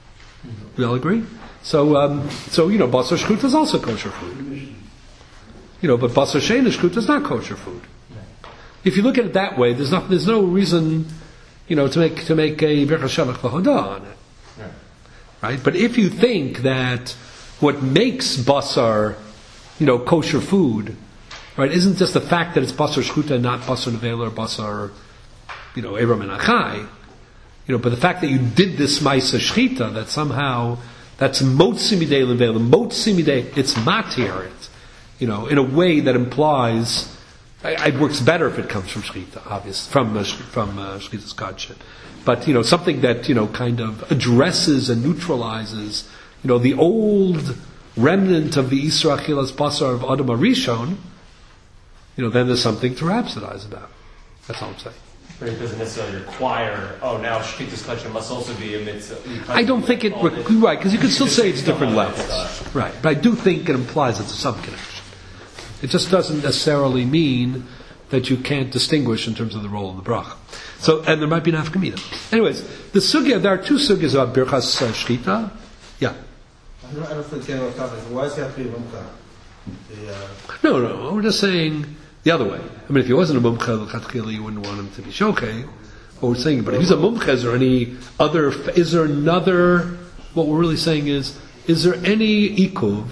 We all agree? So, um, so you know, basar shchuta is also kosher food. You know, but basar she'ein shchuta is not kosher food. If you look at it that way, there's not, there's no reason, you know, to make to make a birchas shavach v'hodah on it, right? But if you think that what makes basar, you know, kosher food, right, isn't just the fact that it's basar shchuta and not basar nevela or basar, you know, eram and achai, you know, but the fact that you did this ma'isa shchita, that somehow that's motzi midei levela, motzi midei, it's matir, it's, you know, in a way that implies. It works better if it comes from shchita, obviously, from uh, from uh, shchita's kadshin. But you know, something that you know kind of addresses and neutralizes, you know, the old remnant of the Isra Achilas Basar of Adam Arishon. You know, then there's something to rhapsodize about. That's all I'm saying. But it doesn't necessarily require. Oh, now shchita's kadshin must also be a mitzvah. I don't think it re- right because you could still say it's different levels, right? But I do think it implies it's a sub-connection. It just doesn't necessarily mean that you can't distinguish in terms of the role of the bracha. So, and there might be an afkamina. Anyways, the sugya, there are two sugyas about birchas uh, shchita. Yeah. I don't, I don't think anyone comments. Why does he have to be a mumcha? The, uh... No, no, we're just saying the other way. I mean, if he wasn't a mumcha, l'chatchila, you wouldn't want him to be shokeh. What we're saying, but if he's a mumcha, is there any other, is there another, what we're really saying is, is there any ikuv,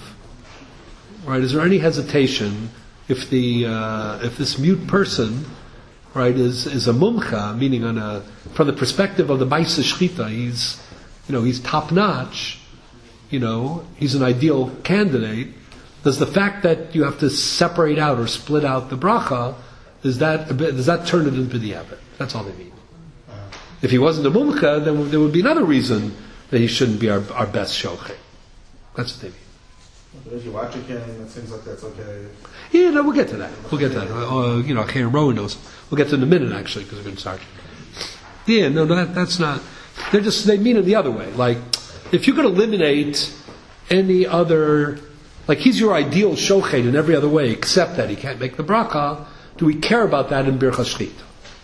right? Is there any hesitation if the uh, if this mute person, right, is is a mumcha, meaning on a from the perspective of the ma'isa shchita, he's you know he's top notch, you know he's an ideal candidate. Does the fact that you have to separate out or split out the bracha, is that a bit, does that turn it into the habit? That's all they mean. If he wasn't a mumcha, then there would be another reason that he shouldn't be our, our best shochet. That's what they mean. But if you watch again, it seems like that's okay. Yeah, no, we'll get to that. We'll get to that. Uh, you know, Karen Rowan knows. We'll get to it in a minute, actually, because we're going to start. Yeah, no, no, that, that's not. They're just, they mean it the other way. Like, if you could eliminate any other, like he's your ideal shochet in every other way, except that he can't make the bracha, do we care about that in birchas shchita?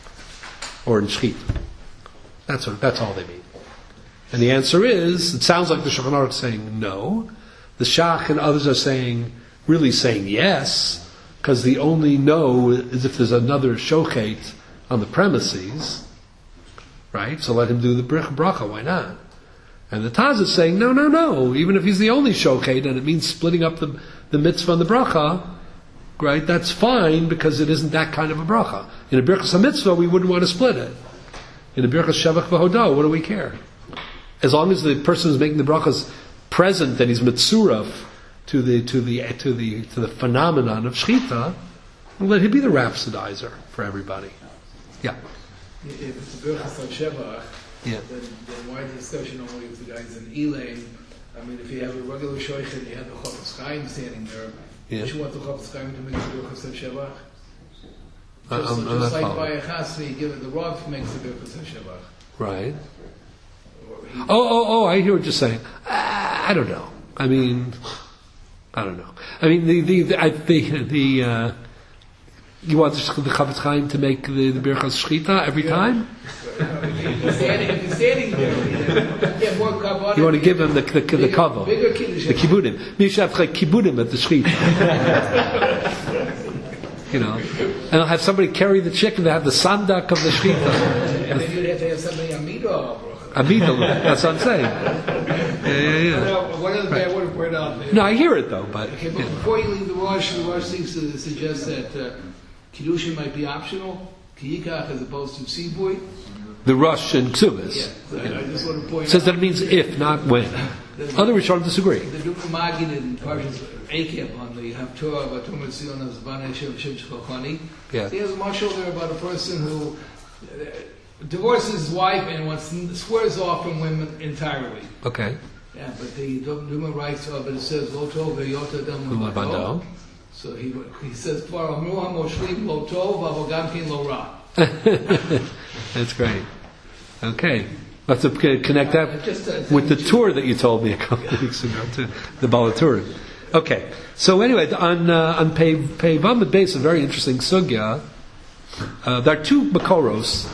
Or in shchita? That's what, that's all they mean. And the answer is, it sounds like the Shulchan Aruch is saying no. The Shach and others are saying, really saying yes, because the only no is if there's another shochet on the premises, right? So let him do the bracha, why not? And the Taz is saying, no, no, no, even if he's the only shochet, and it means splitting up the, the mitzvah and the bracha, right, that's fine, because it isn't that kind of a bracha. In a birchas mitzvah, we wouldn't want to split it. In a birchas shavach v'hodah, what do we care? As long as the person who's making the brachas present and he's mitzuraf to the to the to the to the phenomenon of shchita, we'll let him be the rhapsodizer for everybody. Yeah. If it's a birchas on shevach, yeah. then, then why the discussion only if the guy's in Elaine? I mean, if you have a regular shoichet and you have the Chofetz Chaim standing there, yeah. don't you want the Chofetz Chaim to make the birchas on shevach? I'm, Just, I'm just not like by following. a chasvi, you give it the Rav makes the birchas on shevach. Right. Oh, oh, oh! I hear what you're saying. I don't know. I mean, I don't know. I mean, the the the, I, the, the uh, you want the, the Chofetz Chaim to make the the birchas shchita every yeah. time? If you're standing, if you're standing there, you have more kavod. You want to give him the the, the, the kavod, the kibudim. You should have like kibudim at the shchita. You know, and I'll have somebody carry the chicken. They have the sandak of the shchita. And then you'd have to have somebody amido. Amido, that's what I'm saying. Yeah, yeah, yeah. One of the I want to point out there. No, I hear it though, but. Okay, but before you leave the Rosh, the Rosh seems to suggest that uh, Kiddushin might be optional, Kiyikach as opposed to Tzibui. The Rosh and Ksubis. Yeah, so yeah. I just want to point Says out. that it means if, not when. Other Rishonim disagree. The Dukha Magid in Parshas Akeb on the Haftorah about Tumah Tzion of Zbanei Shem Shem Shchochani. Yeah. He has a marshal there about a person who uh, divorces his wife and wants swears off from women entirely. Okay. Yeah, but the Duma writes of it, it says Lo Tov Ve'yota Dam. So he he says Kvar Amruha Moshlim Lo Tov Avogamkin Lo Ra. That's great. Okay. Let's connect that uh, just, uh, with the tour that you told me a couple of weeks ago, to the Balaturim. Okay. So anyway, on uh, on Pei Pei Vamid Beis, a very interesting sugya. Uh, there are two makoros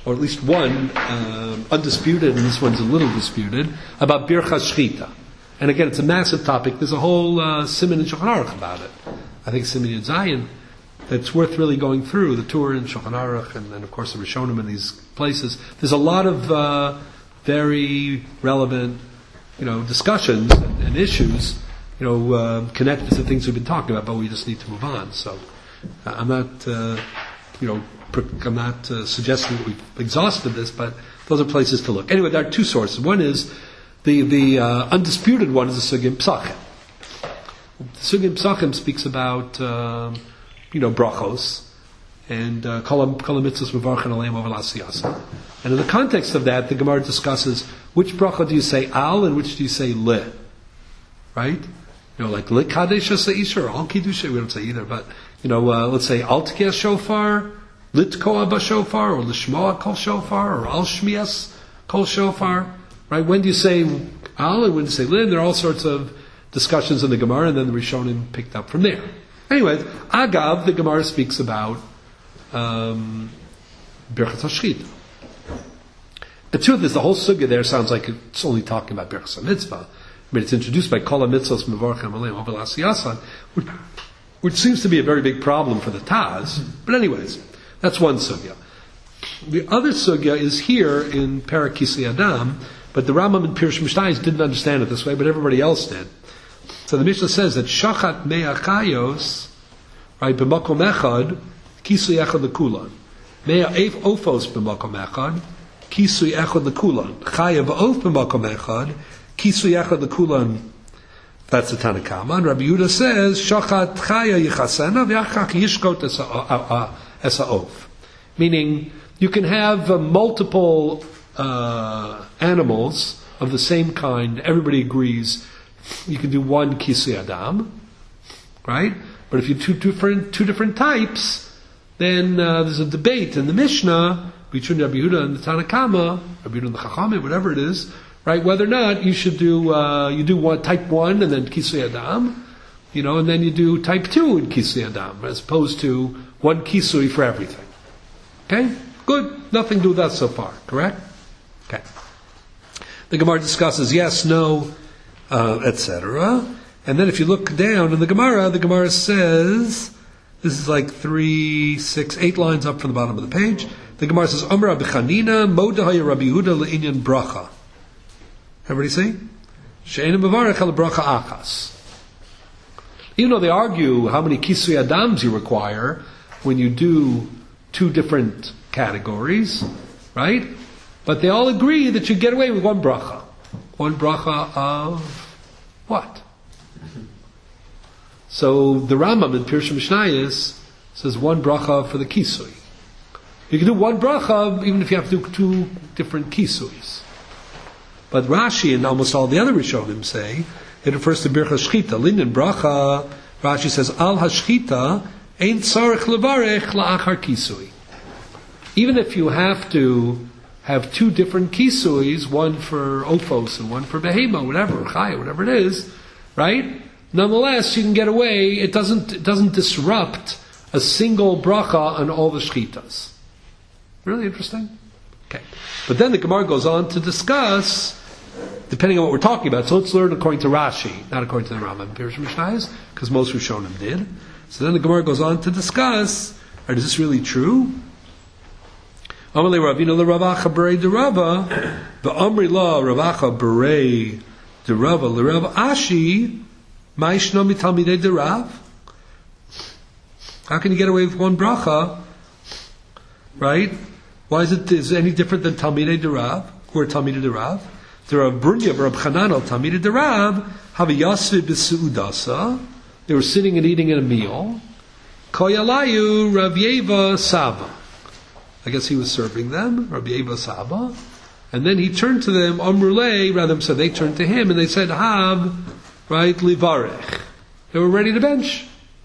or at least one, um, undisputed, and this one's a little disputed, about Birchas Shchita. And again, it's a massive topic. There's a whole uh, Siman in Shulchan Aruch about it. I think Siman in Zion. It's worth really going through, the tour in Shulchan Aruch, and then of course the Rishonim in these places. There's a lot of uh, very relevant, you know, discussions and, and issues, you know, uh, connected to things we've been talking about, but we just need to move on. So uh, I'm not, uh, you know, I'm not uh, suggesting that we've exhausted this, but those are places to look. Anyway, there are two sources. One is the the uh, undisputed one is the Sugim Psachim. The Sugim Psachim speaks about um, you know brachos and kol mitzvos mevarchen aleim over l'asiyasa. And in the context of that, the Gemara discusses which bracha do you say al and which do you say le, right? You know, like le kadesh isha or al kiddusha. We don't say either, but you know, uh, let's say al tkiyas shofar, litkoa b'shofar, or lishmoa kol shofar, or al shmias kol shofar. Right? When do you say al and when do you say le? And there are all sorts of discussions in the Gemara, and then the Rishonim picked up from there. Anyway, agav, the Gemara speaks about um, Birchas HaShchita. The truth is, the whole sugya there sounds like it's only talking about Birchas HaMitzvah. I mean, it's introduced by Kol HaMitzvos Mevarchem Aleim Over L'Asiyasan, which, which seems to be a very big problem for the Taz. But anyways, that's one sugya. The other sugya is here in Perek Kisei Adam, but the Rambam and Pirush Mishnayos didn't understand it this way, but everybody else did. So the Mishnah says that Shachat Me'achayos, right, b'makom echad, kisui echad l'kulan. Me'a'ef ofos b'makom echad, kisui echad l'kulan. Chaya b'of b'makom echad, kisui echad l'kulan. That's the Tanakama. And Rabbi Yehuda says, Shachat chaya yichasena, v'yachach yishkot es ha'of. Meaning, you can have uh, multiple uh, animals of the same kind, everybody agrees, you can do one kisui adam, right? But if you do two different two different types, then uh, there's a debate in the Mishnah between Rabbi Yehuda and the Tanakama, Rabbi Yehuda and the Chachamim, whatever it is, right? Whether or not you should do uh, you do one type one and then kisui adam, you know, and then you do type two in kisui adam, as opposed to one kisui for everything. Okay, good. Nothing to do with that so far. Correct? Okay. The Gemara discusses yes, no. Uh, et cetera. And then if you look down in the Gemara, the Gemara says, this is like three, six, eight lines up from the bottom of the page. The Gemara says, Amar Rabbi Chanina, Modahaya Rabbi Yehuda le'inyan bracha. Everybody see? She'ena mevarech al bracha achas. Even though they argue how many kisui adams you require when you do two different categories, right? But they all agree that you get away with one bracha. One bracha of what? So the Rambam in Pirush Mishnayos says one bracha for the kisui. You can do one bracha even if you have to do two different kisuis. But Rashi and almost all the other Rishonim say it refers to Birchas Shchita. Linyan bracha, Rashi says al hashchita ein tzarich levarech la'achar kisui. Even if you have to have two different kisuis, one for ophos and one for behema, whatever, chaya, whatever it is, right? Nonetheless, you can get away. It doesn't it doesn't disrupt a single bracha on all the shchitas. Really interesting. Okay, but then the Gemara goes on to discuss, depending on what we're talking about. So let's learn according to Rashi, not according to the Rambam and Pirush Mishnayos, because most Rishonim did. So then the Gemara goes on to discuss: or is this really true? Amalei Ravina le Ravacha berei de Rava, v'amri la Ravacha berei de Rava le Rava Ashi, ma'ishno mitalmidei de Rav. How can you get away with one bracha? Right? Why is it is it any different than Talmidei de Rav? Who are Talmidei de Rav? There are Brunya Rab Chananel Talmidei de Rav haviyasvid b'suudasa. They were sitting and eating at a meal. Koyalayu Rav Yeva Saba. I guess he was serving them, Rabbi Yeva Saba, and then he turned to them, Amrulei, rather so they turned to him and they said, Hav, right, Livarech. They were ready to bench.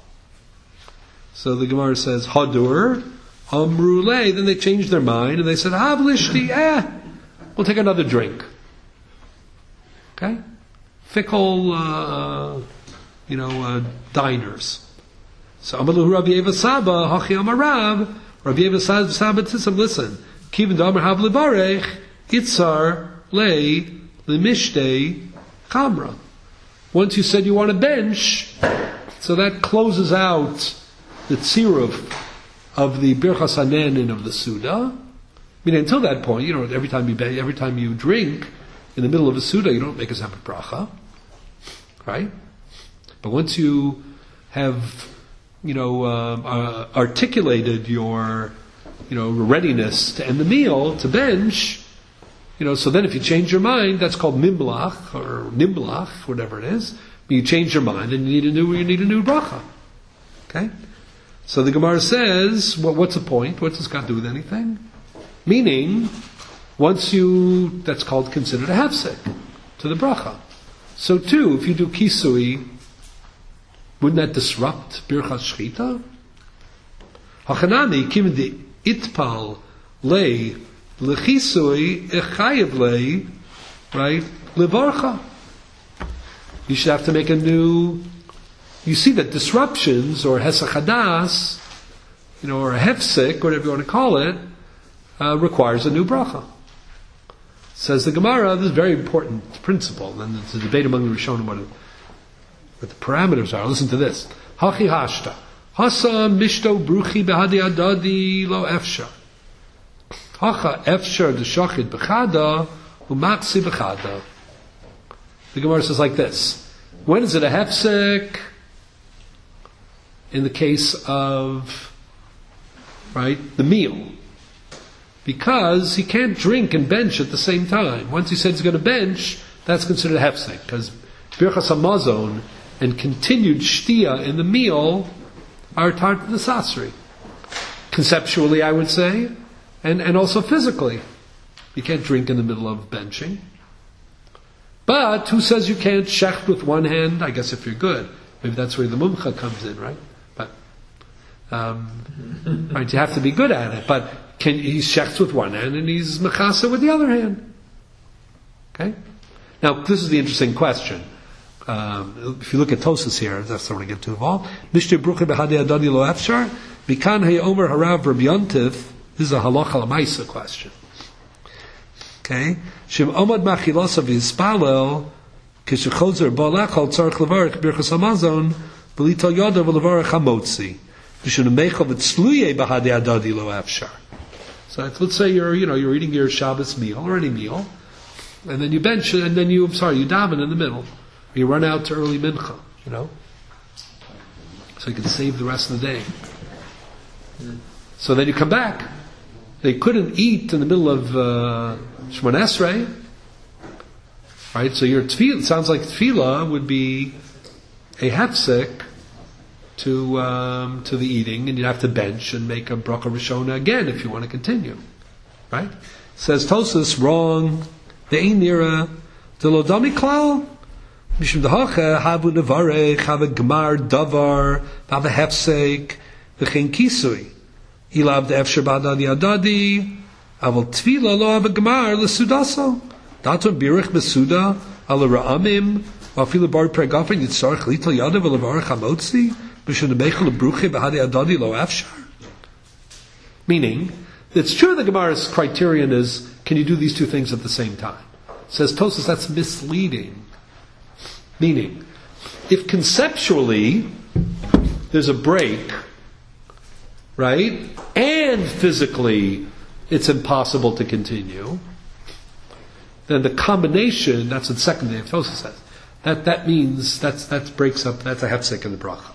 So the Gemara says, Hadur, Amrulei, then they changed their mind and they said, Hav Lishti, eh, we'll take another drink. Okay? Fickle, uh, you know, uh, diners. So Amalu Rabbi Yeva Saba, Hachi Amarav, Rabbi Yeva Saba says, listen, Kiven Damar Hav Levarech, Itzar, Lei, Lemishte, Chamra. Once you said you want to bench, so that closes out the tziruf of the Birchas Hanenin of the Suda. I mean, until that point, you know, every time you every time you drink in the middle of a Suda, you don't make a separate bracha, right? But once you have, you know, uh, uh, articulated your, you know, readiness to end the meal, to bench, you know, so then if you change your mind, that's called mimlach or nimblach, whatever it is. You change your mind and you need a new, you need a new bracha. Okay? So the Gemara says, well, what's the point? What's this got to do with anything? Meaning, once you, that's called considered a hefsek to the bracha. So too, if you do kisui, wouldn't that disrupt birchas shchita? Hachanami kim de itpal lei lechisui echayev lei, right? Levarcha. You should have to make a new. You see that disruptions or hesach hadas, you know, or a hefsek, whatever you want to call it, uh, requires a new bracha. Says the Gemara, this is a very important principle, and it's a debate among the Rishonim what, what the parameters are. Listen to this. Hachi hashta. Hasa mishto bruchi behadi adadi lo efsha. Hacha efsha d'shachid bechada u'maksi bechada. The Gemara says like this. When is it a hefsek? In the case of, right, the meal. Because he can't drink and bench at the same time. Once he said he's going to bench, that's considered a hefsek. Because birchas hamazon and continued shtia in the meal are part of the sasri. Conceptually, I would say, and, and also physically. You can't drink in the middle of benching. But who says you can't shecht with one hand? I guess if you're good. Maybe that's where the mumcha comes in, right? But um, right, you have to be good at it. But can he's shechts with one hand and he's mechasa with the other hand. Okay? Now, this is the interesting question. Um, if you look at Tosas here, that's not going to get too involved. Mishte bruche behadi adani lo efshar. Mikan hey omer harav Rabbi Yontif. This is a halacha l'maisa question. Okay? Shem omad machilosa v'yispalel kishechozer ba'alachal tzarech levarech birchas hamazon v'lital yoda v'levarech hamotzi v'shem meichel v'tzluye b'hadi adadi lo efshar. So let's say you're, you know, you're eating your Shabbos meal or any meal, and then you bench, and then you, I'm sorry, you daven in the middle. You run out to early mincha, you know, so you can save the rest of the day. So then you come back. They couldn't eat in the middle of uh, Shemon Esrei, right? So your tefillah, it sounds like tefillah would be a hefsek to um, to the eating, and you'd have to bench and make a bracha rishona again if you want to continue, right? Says Tosas, wrong. The einira the lodami klal mishum dahacha havu nevarech have a gemar davar have a hefsek v'chein kisui ilav the efsher ba'adadi adadi aval tefila lo have a gemar l'sudaso daton birich besuda al ra'amim v'afilu bar pregafen yitzarech lital yadav v'levarech hamotzi. Meaning, it's true the Gemara's criterion is, can you do these two things at the same time? Says Tosas, that's misleading. Meaning, if conceptually there's a break, right, and physically it's impossible to continue, then the combination, that's what second day of Tosas says, that, that means, that's, that breaks up, that's a hefsek in the bracha.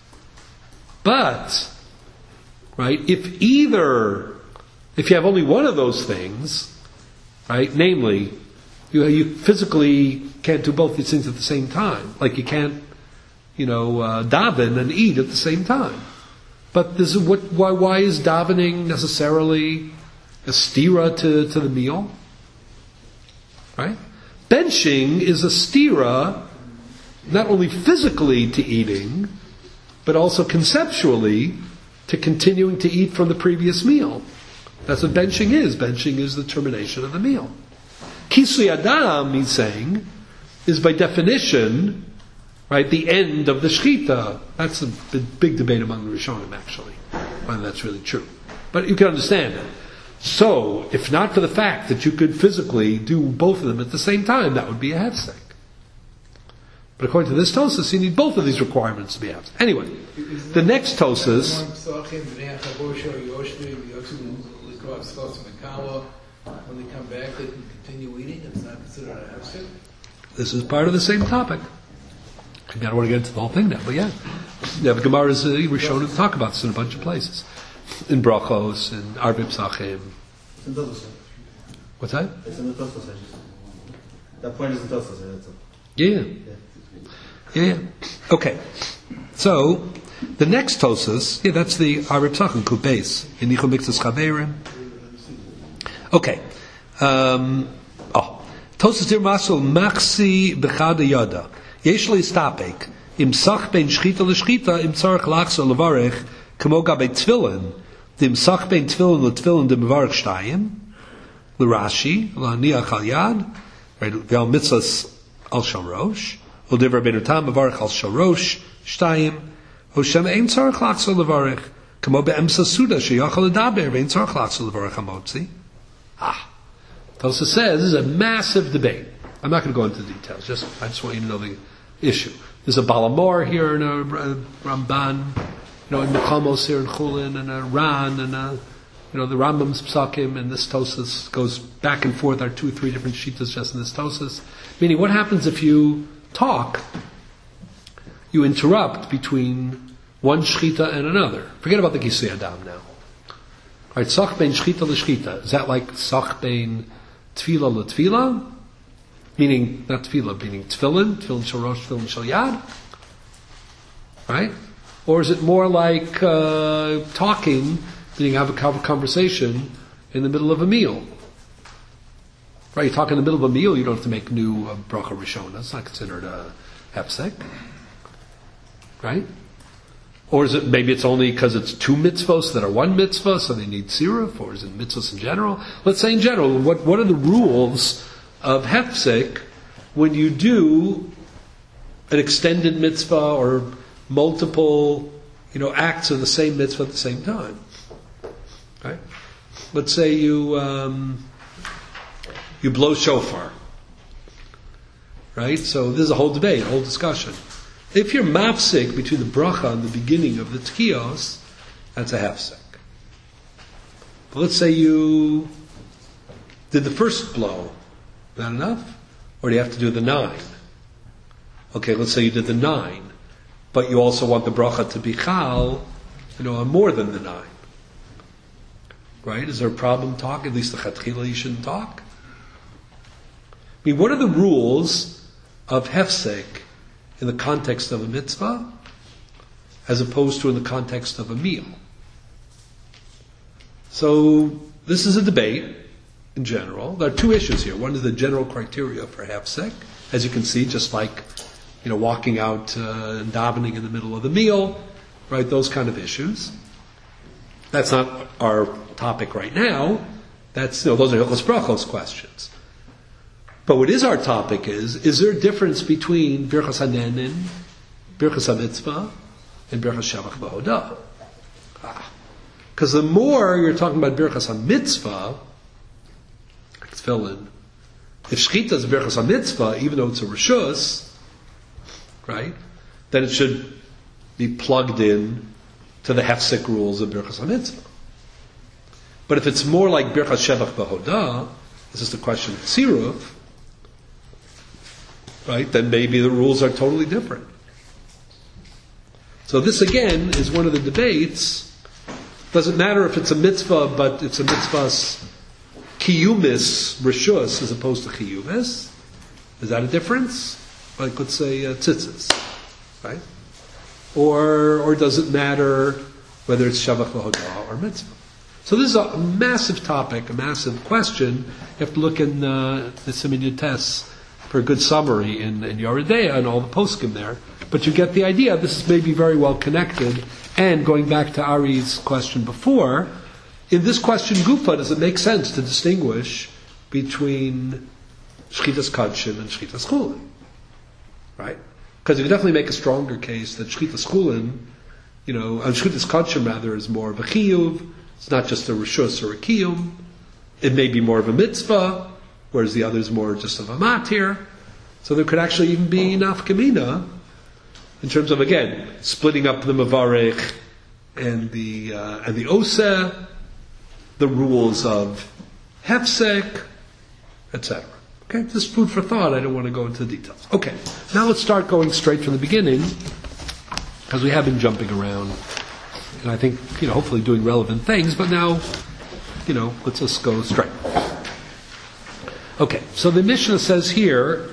But, right, if either, if you have only one of those things, right, namely, you, you physically can't do both these things at the same time. Like you can't, you know, uh, daven and eat at the same time. But this is what, why, why is davening necessarily a stira to, to the meal? Right? Benching is a stira, not only physically to eating, but also conceptually to continuing to eat from the previous meal. That's what benching is. Benching is the termination of the meal. Kisui Adam, he's saying, is by definition, right, the end of the shechita. That's a big, big debate among the Rishonim, actually, whether that's really true. But you can understand it. So, if not for the fact that you could physically do both of them at the same time, that would be a hefsek. But according to this Tosas, you need both of these requirements to be hefsek. Anyway, the next Tosas. When they come back, they can continue eating. It's not considered a hefsek. This is part of the same topic. I don't want to get into the whole thing now, but yeah. Yeah, the Gemara's, uh, we're shown to talk about this in a bunch of places. In Brachos, in Arvim Psachim. It's in Tosfos. What's that? It's in the Tosfos. That point is in Tosfos. Yeah, yeah. Yeah, yeah. Okay. So, the next Tosas, yeah, that's the Arvim Psachim, Kubeis, in Nichol Mixas Chaverim. Okay. Um, oh. Tosas dir Masel Machsi Bechada Yada. Yesh li stapek. Im Sach ben Shchita l'Shchita, im Tzarech Lachso Levarech, Kamo Gabe Tfilin, Dim Sach ben Tfilin l'Tfilin dim Levarech Shtayim, L'Rashi, L'Aniach al Yad, right, V'al Mitzvahs al Shalrosh, L'Divrei ben Utam Levarech al Shalrosh, Shtayim, Hoshem ein Tzarech Lachso Levarech, Kamo be'emsa Suda, Sheyachal L'Daber, ve'ein Tzarech Lachso Levarech HaMotzi. Ah. Tosa says, this is a massive debate. I'm not going to go into details, just, I just want you to know the issue. There's a Balamor here, and a, a Ramban, you know, in Mekamos here in Chulin, and a Ran, and a, you know, the Rambam's Psakim, and this Tosas goes back and forth. There are two or three different shitas just in this Tosas. Meaning, what happens if you talk, you interrupt between one shchita and another? Forget about the Kisei Adam now. Right, Sach bein shchita l'shchita. Is that like Sach bein tefila l'tefila? Meaning, not tefillah, meaning tefillin, tefillin shel rosh, tefillin shel yad. Right? Or is it more like uh, talking, meaning have a conversation in the middle of a meal? Right? You talk in the middle of a meal, you don't have to make new uh, bracha rishona. It's not considered a hefsek. Right? Or is it, maybe it's only because it's two mitzvahs that are one mitzvah, so they need siruf, or is it mitzvahs in general? Let's say in general, what, what are the rules of hefsek when you do an extended mitzvah or multiple, you know, acts of the same mitzvah at the same time? Right? Let's say you um, you blow shofar. Right? So this is a whole debate, a whole discussion. If you're mafsik between the bracha and the beginning of the tkiyos, that's a hefsek. But let's say you did the first blow. Not enough? Or do you have to do the nine? Okay, let's say you did the nine, but you also want the bracha to be chal, you know, on more than the nine. Right? Is there a problem talk? At least the chatchila you shouldn't talk? I mean, what are the rules of hefsek in the context of a mitzvah as opposed to in the context of a meal? So, this is a debate. In general, there are two issues here. One is the general criteria for hefsek, as you can see, just like, you know, walking out uh, and davening in the middle of the meal, right? Those kind of issues. That's not our topic right now. That's, you know, those are Hilchos Brachos questions. But what is our topic is: is there a difference between Birchas Hanenin, Birchas HaMitzvah, and Birchas Shevach V'Hodah? Because the more you're talking about Birchas HaMitzvah, tefillin, if shchita is birchas HaMitzvah, even though it's a reshus, right, then it should be plugged in to the hefsek rules of birchas HaMitzvah. But if it's more like birchas Shevach V'Hodah, this is the question of tziruf, right, then maybe the rules are totally different. So this again is one of the debates. Doesn't matter if it's a mitzvah, but it's a mitzvah's kiyumis rishus as opposed to chiyumis. Is that a difference? Like, let's say uh, tzitzis, right? Or or does it matter whether it's shavach v'hodah or mitzvah? So this is a massive topic, a massive question. You have to look in uh, the Siman Yutes for a good summary in, in Yoredeya and all the poskim there. But you get the idea. This is maybe very well connected. And going back to Ari's question before, in this question, Gufa, does it make sense to distinguish between Shchitas Kadshim and Shchitas Chulin? Right? Because you can definitely make a stronger case that Shchitas Chulin, you know, and Shchitas Kadshim rather, is more of a chiyuv. It's not just a reshus or a kiyum, it may be more of a mitzvah, whereas the other is more just of a matir. So there could actually even be nafkamina in terms of, again, splitting up the mavarech and the uh, and the oseh, the rules of hefsek, et cetera. Okay, just food for thought. I don't want to go into the details. Okay, now let's start going straight from the beginning, because we have been jumping around, and I think, you know, hopefully doing relevant things, but now, you know, let's just go straight. Okay, so the Mishnah says here,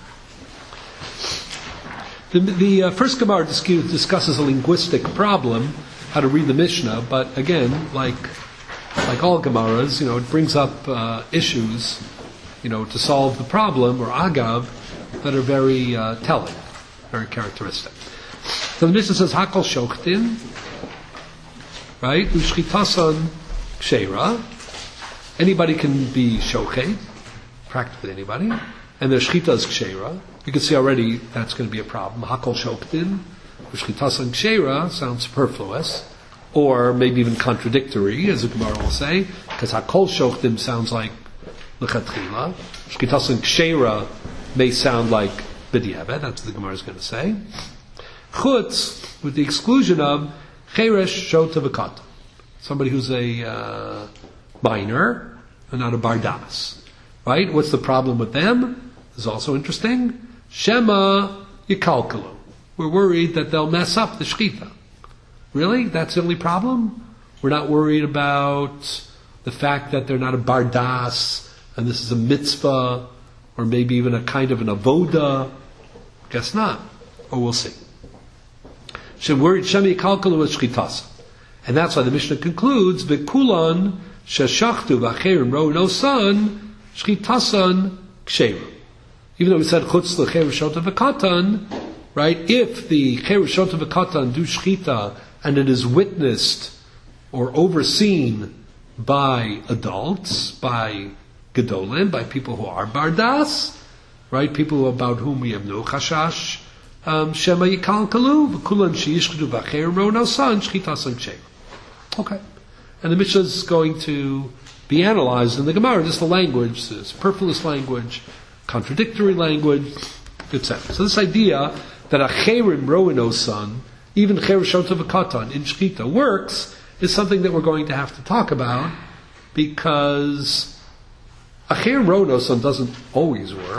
the, the uh, first Gemara discusses a linguistic problem, how to read the Mishnah, but again, like like all Gemaras, you know, it brings up uh, issues, you know, to solve the problem, or agav, that are very uh, telling, very characteristic. So the Mishnah says, Hakol Shochtin, right? Ushchitasan Ksheira. Anybody can be Shochet, practically anybody. And their Shchita is Ksheira. You can see already that's going to be a problem. Hakol Shochtin, Ushchitasan Ksheira sounds superfluous, or maybe even contradictory, as the Gemara will say, because Hakol Shochtim sounds like L'chatchila. Shchitasan Ksheira may sound like B'diavad, that's what the Gemara is going to say. Chutz, with the exclusion of Cheresh Shota V'kata, somebody who's a uh, minor and not a bardas. Right? What's the problem with them? This is also interesting. Shema Yikalkalu. We're worried that they'll mess up the Shchita. Really? That's the only problem? We're not worried about the fact that they're not a bardas, and this is a mitzvah, or maybe even a kind of an avoda. Guess not. Or we'll see. We're worried Shemi Kalkalu is Shchitas. And that's why the Mishnah concludes, V'kulan sheshachtu v'acherim ro no son, Shchitasan ksherim. Even though we said chutz l'cher shota v'katan, right? If the cher shota v'katan do shchita, and it is witnessed or overseen by adults, by gedolim, by people who are bardas, right? People about whom we have no chashash, um, shema yikalkalu, v'kulan sheyishchadu v'acherim ro no son, Shchitasan ksherim. Okay. And the Mishnah is going to be analyzed in the Gemara, just the language, the superfluous language, contradictory language, et cetera. So this idea that a cherim roino son, even cher shota v'katan in shchita works, is something that we're going to have to talk about, because a cherim roino son doesn't always work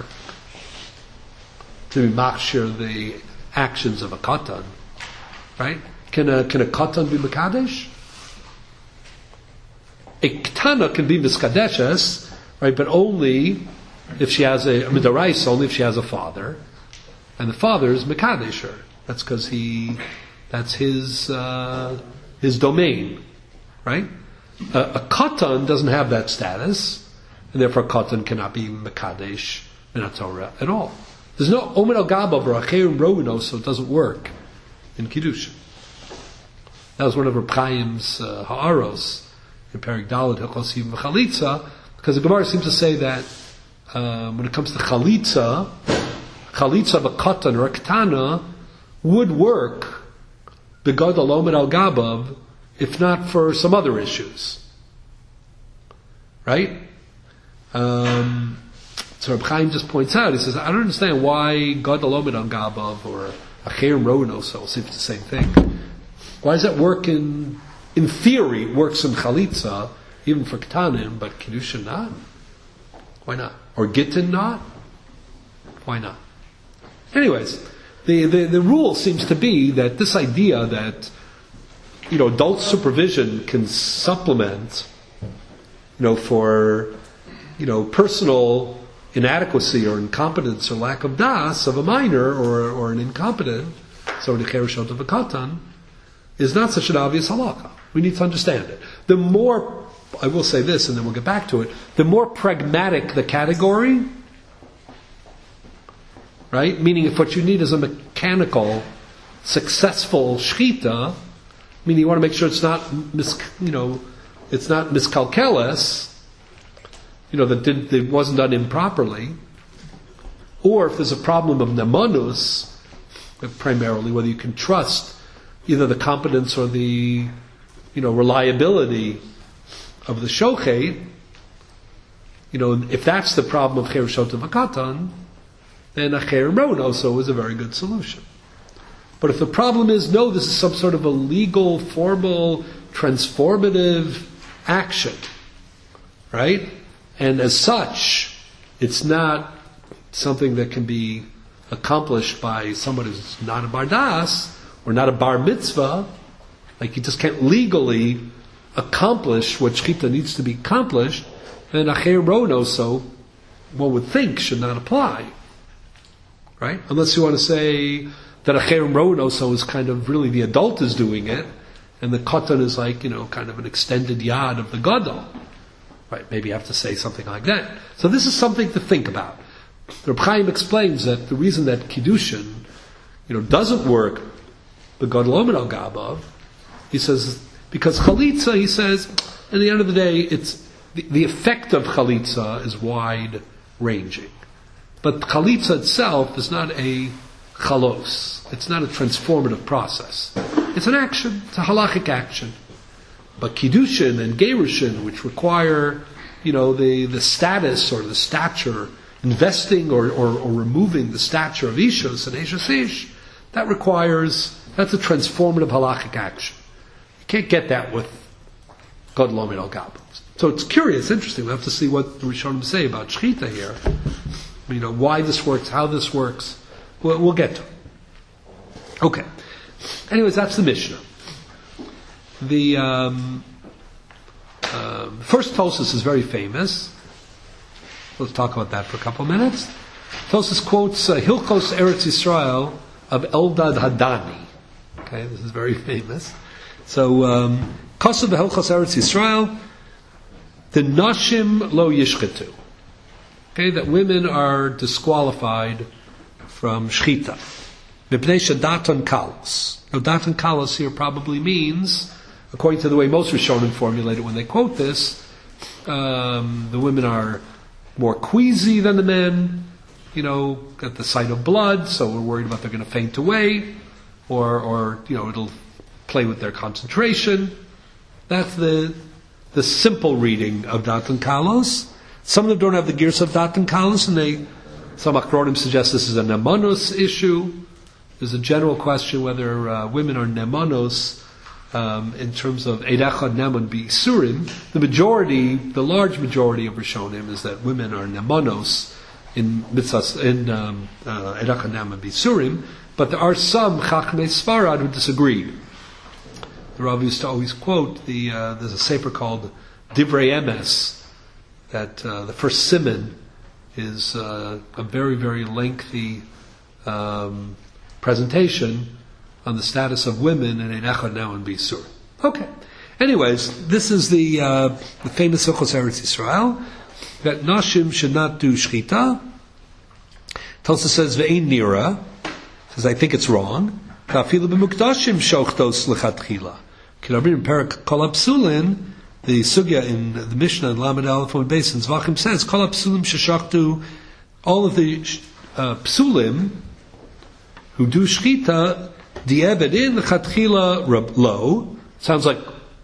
to machshir the actions of a katan, right? Can a can a katan be mekadesh? A ketana can be miskadeshes, right? But only if she has a midaraisa, only if she has a father, and the father is mekadesher. That's because he, that's his uh, his domain, right? A, a katan doesn't have that status, and therefore a katan cannot be mekadesh in a Torah at all. There's no omer al gabav or acherim roino, so it doesn't work in kiddushin. That was one of Reb Chaim's uh, ha'aros in Perik Daled Hilchos Yibum V'Chalitza, because the Gemara seems to say that um, when it comes to chalitza, chalitza of a katan or a ketana would work begadol omer al gabav, if not for some other issues, right? Um, so Reb Chaim just points out, he says, I don't understand why gadol omer al gabav or acherim rono, so we'll see if it's the same thing. Why does that work in, in theory, it works in chalitza, even for ketanim, but kiddushin not? Why not? Or gittin not? Why not? Anyways, the, the, the rule seems to be that this idea that, you know, adult supervision can supplement, you know, for, you know, personal inadequacy or incompetence or lack of das of a minor or, or an incompetent, so the chereshot of a katan, is not such an obvious halakha. We need to understand it. The more, I will say this and then we'll get back to it, the more pragmatic the category, right? Meaning if what you need is a mechanical, successful shchita, meaning you want to make sure it's not, mis, you know, it's not miskalkeles, you know, that, did, that wasn't done improperly, or if there's a problem of nemanus, primarily whether you can trust either the competence or the, you know, reliability of the shochet, you know, if that's the problem of cher shotav hakatan, then a cher ron also is a very good solution. But if the problem is, no, this is some sort of a legal, formal, transformative action, right? And as such, it's not something that can be accomplished by someone who's not a bardas or not a bar mitzvah. Like you just can't legally accomplish what shechita needs to be accomplished. Then acher ron also, one would think, should not apply, right? Unless you want to say that acher ron also is kind of really the adult is doing it, and the katan is like, you know, kind of an extended yad of the gadol. Right, maybe you have to say something like that. So this is something to think about. Reb Chaim explains that the reason that Kiddushin, you know, doesn't work, the gadol omen al gabav, he says, because chalitza, he says, at the end of the day, it's, the, the effect of chalitza is wide ranging. But chalitza itself is not a chalos. It's not a transformative process. It's an action. It's a halachic action. But Kiddushin and Gerushin, which require, you know, the, the status or the stature, investing or, or, or removing the stature of Ishus and Eishes Ish, that requires, that's a transformative halachic action. You can't get that with gadol omen al gabav. So it's curious, interesting. We have to see what the Rishonim say about Shechita here. You know, why this works, how this works. We'll, we'll get to it. Okay. Anyways, that's the Mishnah. The um, um, first Tosas is very famous. Let's talk about that for a couple of minutes. Tosas quotes uh, Hilchos Eretz Yisrael of Eldad Hadani. Okay, this is very famous. So, um, Kosav Hilchos Eretz Yisrael, the Nashim lo yishchetu. Okay, that women are disqualified from Shechita. Mipnei shadatan kalos. Now, datan kalos here probably means, according to the way most Rishonim formulate it when they quote this, um, the women are more queasy than the men, you know, at the sight of blood, so we're worried about they're going to faint away, or, or, you know, it'll play with their concentration. That's the the simple reading of datan kalos. Some of them don't have the gears of datan kalos, and they, some Achronim suggest this is a nemanus issue. There's a general question whether uh, women are nemanos um, in terms of Eidachad Neman B'Isurim. The majority, the large majority of Rishonim is that women are nemanos in mitzvahs, in um, uh, Eidachad Neman B'Isurim, but there are some Chachmei Sfarad who disagree. The Rav used to always quote, the uh, there's a sefer called Divrei Emes, that uh, the first siman is uh, a very, very lengthy um, presentation on the status of women in Echad now and Bisur. Okay. Anyways, this is the, uh, the famous Hilchos Eretz Yisrael, that Nashim should not do Shechita. Tosafos says, Ve'ein nira, says, I think it's wrong. Ka'afilu b'mukdashim shochtos l'chatchila. Kirabim Perak Kol HaPsulin, the sugya in the Mishnah in Lamed Aleph and Beis in Zvachim says, Kol HaPsulim sheshachtu, all of the uh, psulim who do shchita, di'ebed in l'chatchila lo. Sounds like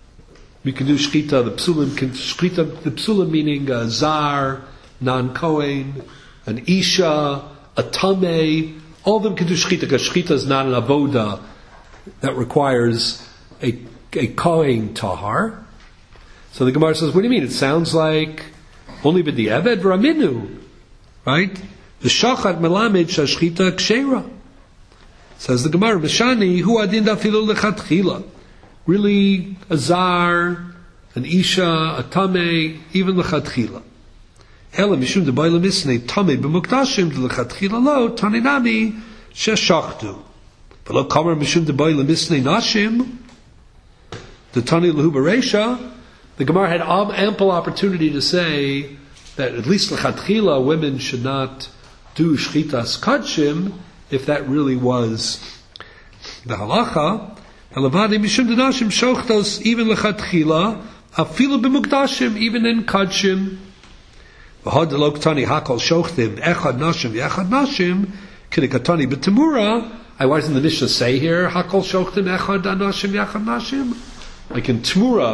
we can do shchita, the psulim can shchita, the psulim meaning a zar, non-kohen, an isha, a tameh, all of them can do shchita, because shchita is not an avoda that requires a, a kohen tahar. So the Gemara says, what do you mean? It sounds like only b'di'eved v'raminu, right? The shachat melamed shashchita kshera. Says the Gemara, Mishani, hu adin dafilu lechatchila. Really, a zar, an isha, a tameh, even lechatchila. Ela mishum de boile misnei tameh b'mukdashim de lechatchila lo, taninami sheshachtu. V'lo kamer mishum de boile misnei nashim, the tani lehu bereisha. The Gemara had ample opportunity to say that at least lechatchila women should not do shchitas kadshim, if that really was the halacha. Elavadi mishum denashim shochtos even lechatchila afilu b'mukdashim even in kadshim. V'had lo ktani hakol shochtim echad nashim v'echad nashim k'nikatani b'temura. I why doesn't the Mishnah say here hakol shochtim echad nashim v'echad nashim? Like in Temura,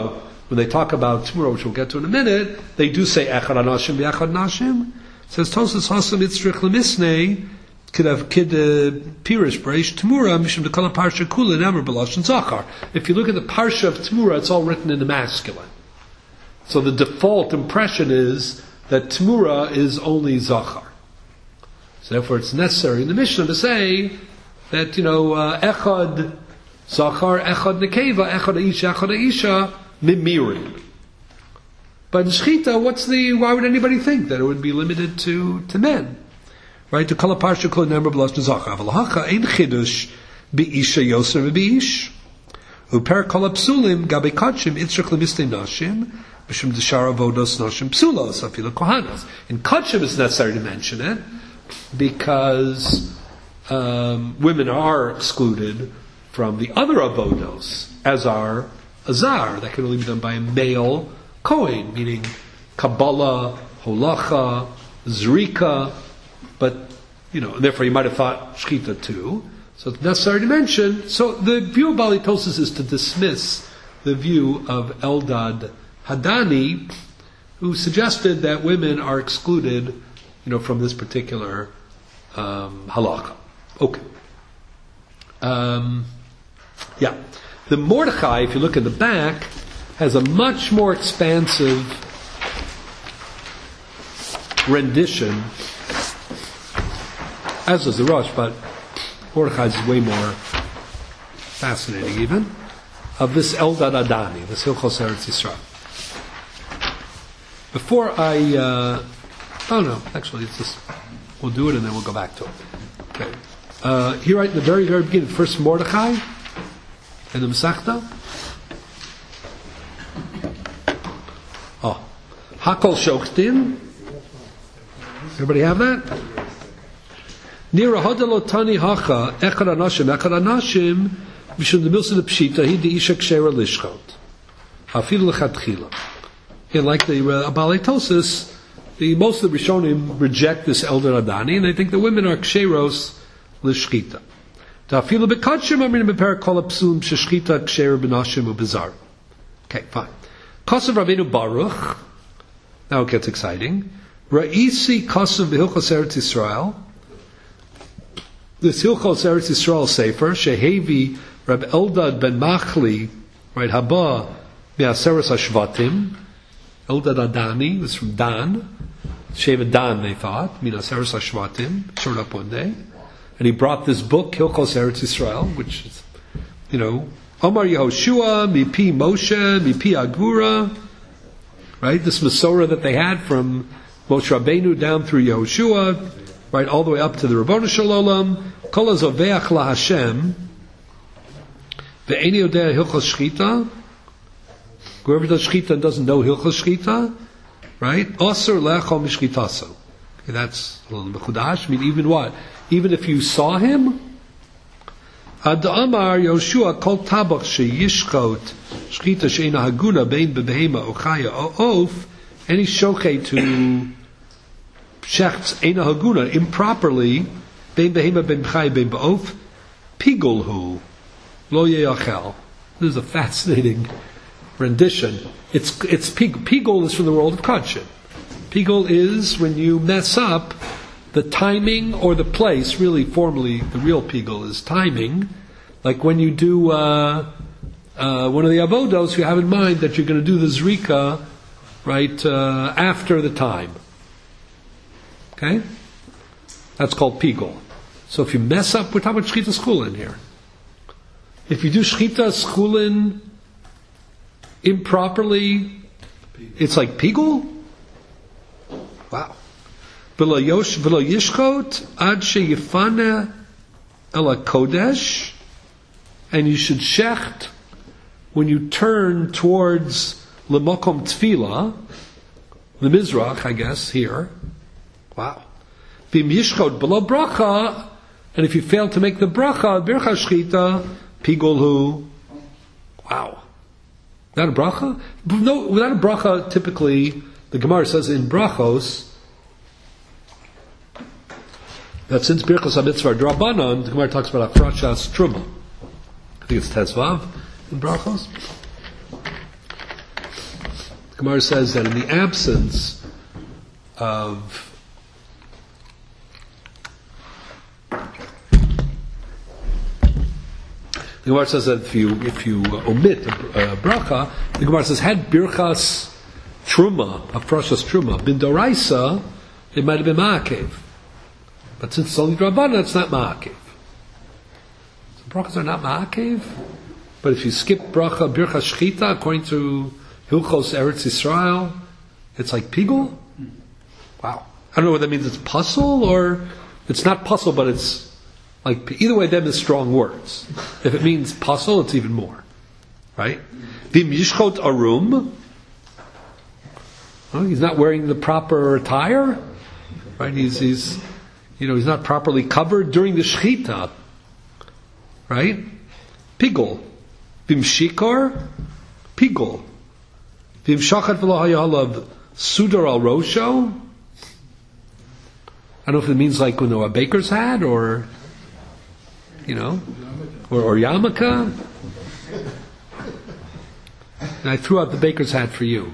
when they talk about Tamura, which we'll get to in a minute, they do say Echad Anashim V'Echad Nashim. It says Tosas Hasam Yitzrich Lemisnei could have kid Pirish Breish Tamura Mishum Dekala Parsha Kula Nemer B'Lashon Zachar. If you look at the Parsha of Tamura, it's all written in the masculine. So the default impression is that Tamura is only Zachar. So therefore, it's necessary in the Mishnah to say that you know uh, Echad Zachar, Echad Nekeva, Echad Isha, Echad Isha Mimirim. But in Shechita, what's the? Why would anybody think that it would be limited to, to men? Right? To kol parsha kol number b'las nezachar. V'lahacha ein chidush b'isha yoser v'b'ish. Uper kol psulim gabe kachim itzrich lemistei nashim b'shem deshar avodos nashim psulos afilu kohanos. In kachim, it's necessary to mention it because um, women are excluded from the other avodos, as are azar. That can only be done by a male Kohen, meaning Kabbalah, Holacha, Zrika, but, you know, therefore you might have thought Shechita too. So it's necessary to mention. So the view of Bali Tosas is to dismiss the view of Eldad Hadani, who suggested that women are excluded, you know, from this particular um, halacha. Okay. Um, yeah. The Mordechai, if you look at the back, has a much more expansive rendition, as does the Rosh, but Mordechai's is way more fascinating even, of this Eldad Adani, this Hilchos Eretz Yisrael. Before I, uh, oh no, actually it's just, we'll do it and then we'll go back to it. Okay. Uh, here right in the very, very beginning, first Mordechai, and the Masechta. Oh, Hakol Shoktin. Everybody have that? Nira Hodalotani Hacha Echad Anashim Echad Anashim Mishum the Milsa the Pshita He the Isha Kshera Lishchot Afil Lechatchila. And like the uh, Balei Tosas, the most of the Rishonim reject this Elder Adani, and they think the women are Ksheros Lishchita. Okay, fine. Kosav Rabbeinu Baruch. Now it gets exciting. Ra'isi Kosav B'Hilchos Eretz Yisrael. This Hilchos Eretz Yisrael Sefer Shehevi Rab Eldad Ben Machli, right? Haba Me'aseres Hashvatim. Eldad Adani was from Dan. Sheva Dan, they thought. Me'aseres Hashvatim. Showed up one day. And he brought this book, Hilchos Eretz Yisrael, which is, you know, Omar Yehoshua, Mipi Moshe, Mipi Agura, right? This Masorah that they had from Moshe Rabbeinu down through Yehoshua, right, all the way up to the Rabbanu Shalom, Kol Hazoveach La Hashem, Ve'eni Yodea Hilchos Shchita, whoever does Shchita and doesn't know Hilchos Shchita, right? Osir Lecho Mishchitaso. Okay, that's a little mechudash. I mean, even what? Even if you saw him, Ad Amar Yoshua Kol Tabach Sheyishchot Shchita Sheina Haguna Bein Bebehema Ochaya Oof, any shochet to shechts Eina Haguna improperly Bein Behema Bein B'chaya Bein B'of Pigolhu Lo Yeyachel. This is a fascinating rendition. It's it's Pigol is from the world of Kachim. Pigol is when you mess up the timing or the place. Really, formally, the real Pigol is timing. Like when you do uh, uh, one of the avodos, you have in mind that you're going to do the zrika right uh, after the time. Okay, that's called Pigol. So if you mess up, we're talking about shchita schulin here. If you do shchita schulin improperly, it's like Pigol. Wow. V'lo yishchot ad sheyifana ela kodesh, and you should shecht when you turn towards lemokom tefila, the mizrach, I guess here. Wow. V'im yishchot below bracha, and if you fail to make the bracha, bircha shchita pigolhu. Wow. Without a bracha? No, without a bracha, typically the Gemara says in brachos that since Birchos HaMitzvah Drabanan, the Gemara talks about Afrashas Truma. I think it's Tezvav in brachos. Gemara says that in the absence of the Gemara says that if you if you omit a, a bracha, the Gemara says had birchas truma, a precious truma, bin doraisa, it might have been ma'akev. But since it's only Rabbanan, it's not ma'akev. So brachas are not ma'akev. But if you skip bracha birchas shchita according to Hilchos Eretz Yisrael, it's like pigul. Wow, I don't know whether that means it's puzzle or it's not puzzle, but it's like either way. Them is strong words. If it means puzzle, it's even more, right? Vim yishchot arum. Well, he's not wearing the proper attire, right? He's he's you know he's not properly covered during the shchita, right? Pigul. Vim shikor, pigul. Vim shachat v'lo hayalav sudar al rosho. I don't know if it means like you know, a baker's hat or, you know, or, or yarmulke. And I threw out the baker's hat for you.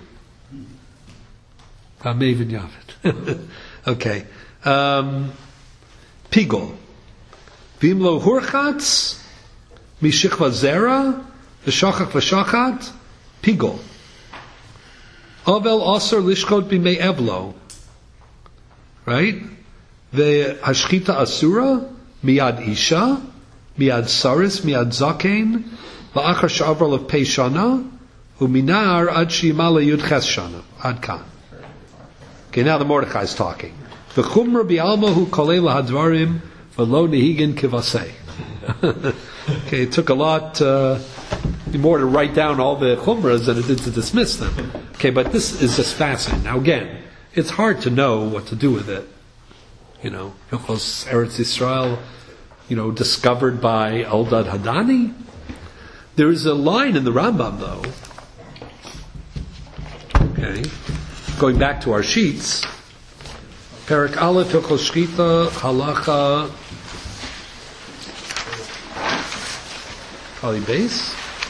Uh, Maven Yavet. Okay. Um, pigul. Vim lo hurchatz, mishichva zera, v'shachach v'shachat, pigul. Avel asar lishkot b'mei evlo. Right? The hashchita asura, miyad isha, miyad saris, miyad zaken, la'achar sha'avar of pei shana, u'minar ad shi'imala yud ches shana. Ad kan. Okay, now the Mordechai is talking. V'chumra bi'alma hu kolei lahadvarim, v'lo nehigin kivasei. Okay, it took a lot uh, more to write down all the chumras than it did to dismiss them. Okay, but this is just fascinating. Now again, it's hard to know what to do with it. You know, Hilchos Eretz Yisrael, you know, discovered by Eldad Hadani. There is a line in the Rambam, though. Okay, going back to our sheets. Perek Aleph Hilchos Shchita Halacha Kali Beis.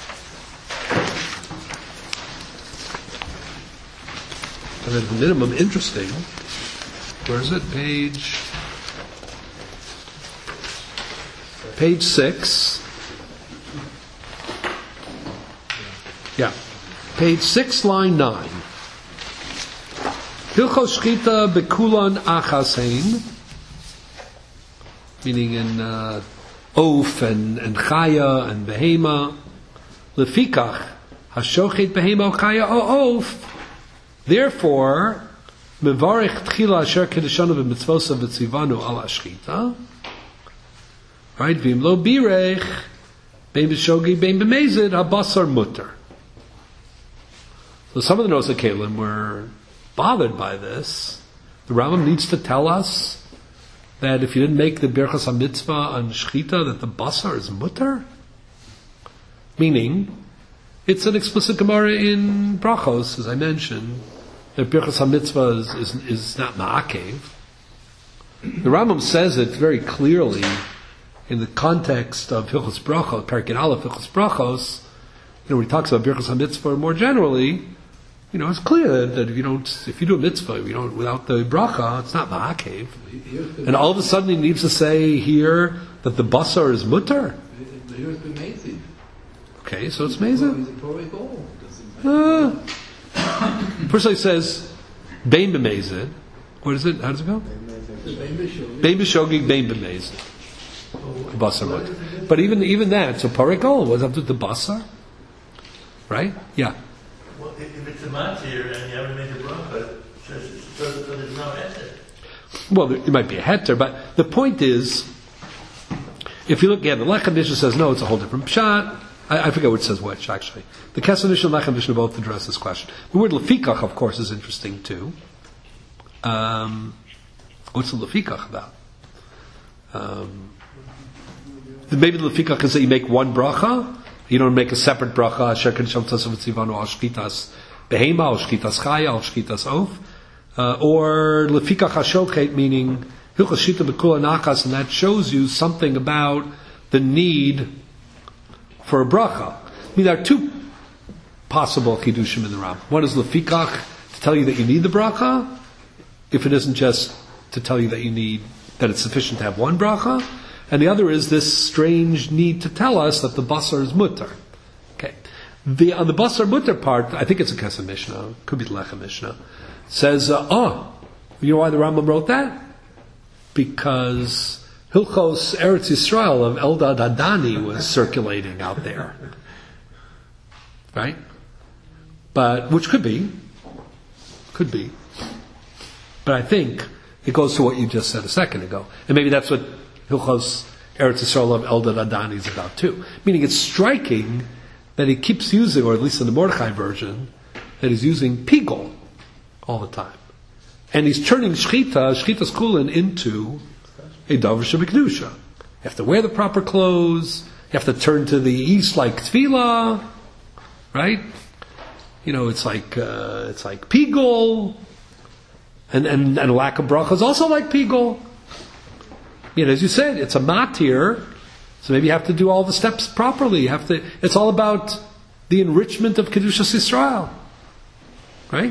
And at the minimum, interesting. Where is it? Page. Page six. Yeah. Page six, line nine. Hilchos Shchita bekulan achasein. Meaning in uh, oaf and, and chaya and behema. Lefikach hashochet behema o chaya o oaf. Therefore, mevarich tchila asher kedeshanu v'mitzvosav v'tzivanu al ashchita. Right? V'im lo birech bein b'shogi bein b'mezid habasar mutter. So some of the Nosei Kelim were bothered by this. The Rambam needs to tell us that if you didn't make the birchas hamitzvah on shchita, that the basar is mutter. Meaning, it's an explicit Gemara in Brachos, as I mentioned, that birchas hamitzvah is, is, is not ma'akev. The Rambam says it very clearly in the context of Hilchos Brachos, Perek Aleph Hilchos Brachos. You know, when he talks about birchas hamitzvah more generally, you know, it's clear that, that if you don't, if you do a mitzvah, you don't without the bracha, it's not ma'akev. And all of a sudden, he needs to say here that the basar is mutter. Okay, so it's mezid. Uh, first, he says bein b'mezid. What is it? How does it go? Bein b'shogig, bein b'mezid. Basar mutter. But even even that, so parikol was up to the basar, right? Yeah. Well, if it's a matir and you haven't made the bracha, so there's no heter. Well, there, it might be a heter, but the point is, if you look, yeah, the Lechem Mishnah says no, it's a whole different pshat. I, I forget what it says which, actually. The Kesef Mishnah and Lechem Mishnah both address this question. The word lefikach, of course, is interesting too. Um, what's the lefikach about? Um, maybe the lefikach is that you make one bracha. You don't make a separate bracha, asher kedesham tasav v'tzivanu al shkitas behema, al shkitas chaya, al shkitas oaf. Uh, or lefikach hashochet, meaning hilchos shita b'kula nachas, and that shows you something about the need for a bracha. I mean, there are two possible chidushim in the Rambam. One is lefikach, to tell you that you need the bracha, if it isn't just to tell you that you need, that it's sufficient to have one bracha, and the other is this strange need to tell us that the basar is mutter. Okay. The, on the basar mutter part, I think it's a Kesef Mishnah, could be the Lechem Mishnah, says, uh, oh, you know why the Rambam wrote that? Because Hilchos Eretz Yisrael of Eldad Adani was circulating out there. Right? But, which could be, could be. But I think it goes to what you just said a second ago. And maybe that's what Hilchos Eretz Yisrael of Eldad Adani is about too. Meaning it's striking that he keeps using, or at least in the Mordechai version, that he's using pigol all the time. And he's turning shchita, shchita's kulin, into a davar shebekdusha. You have to wear the proper clothes, you have to turn to the east like tefillah, right? You know, it's like, uh, it's like pigol, and, and, and lack of bracha is also like pigol. You know, as you said, it's a matir, so maybe you have to do all the steps properly. You have to, it's all about the enrichment of Kedushas Yisrael. Right?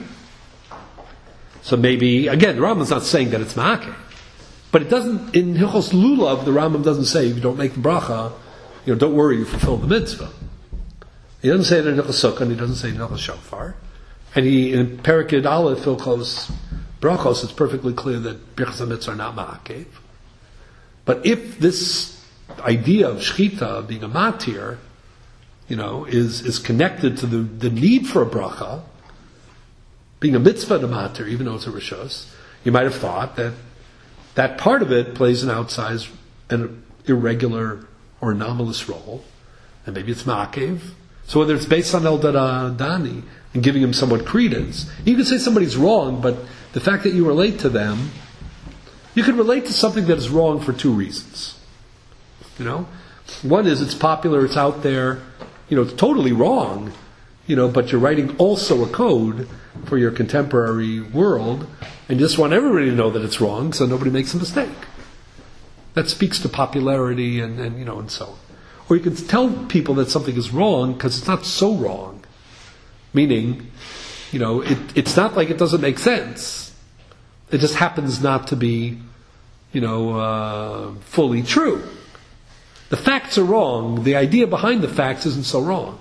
So maybe, again, the Rambam's not saying that it's ma'akeh. But it doesn't, in Hilchos Lulav, the Rambam doesn't say, if you don't make the bracha, you know, don't worry, you fulfill the mitzvah. He doesn't say it in Hilchos Sukkah, and he doesn't say it in Hilchos Shofar. And he, in Perikid Aleph, Hilchos Brachos, it's perfectly clear that Birchas HaMitzvah are not ma'akeh. But if this idea of shchita being a matir, you know, is, is connected to the, the need for a bracha, being a mitzvah to matir, even though it's a rishos, you might have thought that that part of it plays an outsized and irregular or anomalous role, and maybe it's ma'akev. So whether it's based on Eldad Adani and giving him somewhat credence, you can say somebody's wrong, but the fact that you relate to them, you can relate to something that is wrong for two reasons. You know, one is it's popular, it's out there, you know, it's totally wrong, you know, but you're writing also a code for your contemporary world, and you just want everybody to know that it's wrong, so nobody makes a mistake. That speaks to popularity and, and you know, and so on. Or you can tell people that something is wrong because it's not so wrong. Meaning, you know, it, it's not like it doesn't make sense. It just happens not to be, you know, uh, fully true. The facts are wrong. The idea behind the facts isn't so wrong.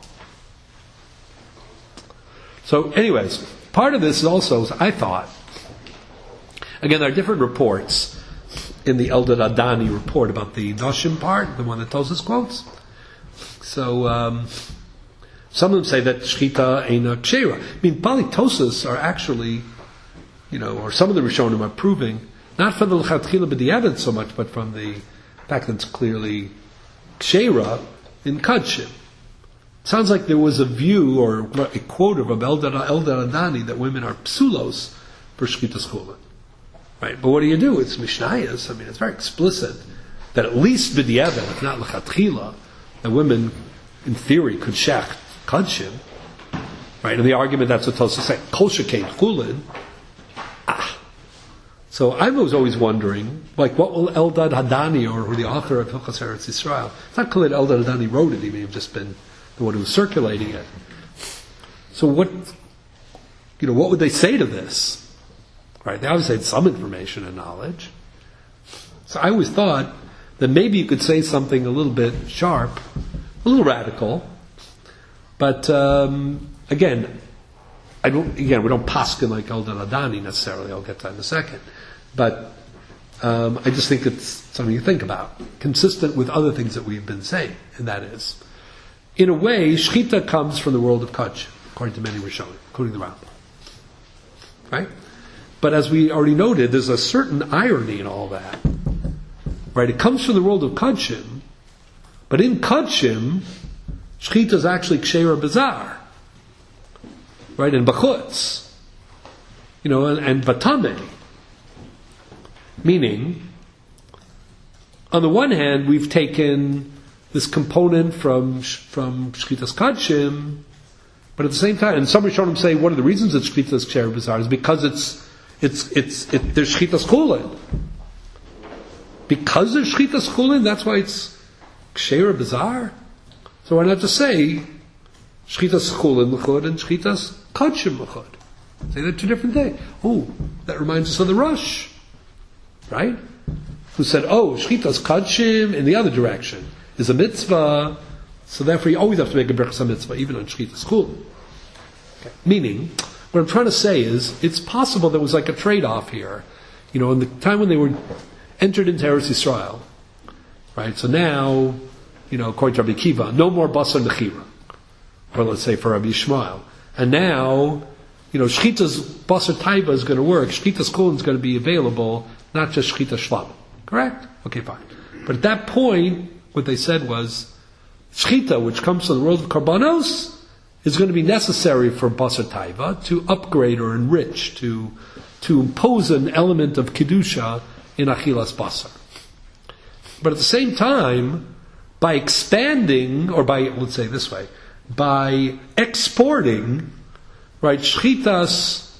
So, anyways, part of this is also, I thought, again, there are different reports in the Eldad Adani report about the Noshim part, the one that Tosas quotes. So, um, some of them say that Shchita Eina Kshera. I mean, Bali Tosas are actually, you know, or some of the Rishonim are proving, not from the L'chatchila B'diavad so much, but from the fact that it's clearly Kshera in Kadshim. Sounds like there was a view or a quote of Eldad Adani that women are psulos for Shchitas Chulin. Right? But what do you do? It's Mishnayos. I mean, it's very explicit that at least B'diavad, if not L'chatchila, that women, in theory, could shech Kadshim. Right? And the argument that's what Tosas say, Kol Shekain Chulin. Ah. So I was always wondering, like, what will Eldad Adani, or the author of Hilchos Eretz Yisrael, it's not clear that Eldad Adani wrote it, he may have just been the one who was circulating it. So what, you know, what would they say to this? Right? They obviously had some information and knowledge. So I always thought that maybe you could say something a little bit sharp, a little radical, but um, again, I don't. Again, we don't paskin like Eldad Adani necessarily. I'll get to that in a second, but um, I just think it's something you think about, consistent with other things that we've been saying, and that is, in a way, Shchita comes from the world of Kadsh, according to many Rishonim, including the Rambam. Right? But as we already noted, there's a certain irony in all that. Right? It comes from the world of Kadshim, but in Kadshim, Shchita is actually Kshera Bazar. Right? And Bachutz. You know, and, and Batame. Meaning, on the one hand, we've taken this component from from Shchitas Kadshim, but at the same time, and some Rishonim say one of the reasons that Shchitas Kshera Bazar is because it's it's it's it, there's Shchitas Chulin. Because there's Shchitas Chulin, that's why it's Kshera Bazar. So why not just say Shchitas chulin l'chud and shchitas kachim l'chud. Say they're two different things. Oh, that reminds us of the Rush, right? Who said, oh, shchitas kachim in the other direction is a mitzvah, so therefore you always have to make a birchas mitzvah, even on shchitas chulin. Okay. Meaning, what I'm trying to say is, it's possible there was like a trade-off here. You know, in the time when they were entered into Eretz Yisrael, right? So now, you know, according to Rabbi Kiva, no more basar nechira, or let's say for Rabbi Yishmael. And now, you know, shchita's basar taiva is going to work. Shchita's chulin is going to be available, not just shchita shlam. Correct? Okay, fine. But at that point, what they said was, shchita, which comes from the world of karbanos, is going to be necessary for basar taiva to upgrade or enrich, to to impose an element of kedusha in achilas basar. But at the same time, by expanding, or by, let's say this way, by exporting, right, shchitas,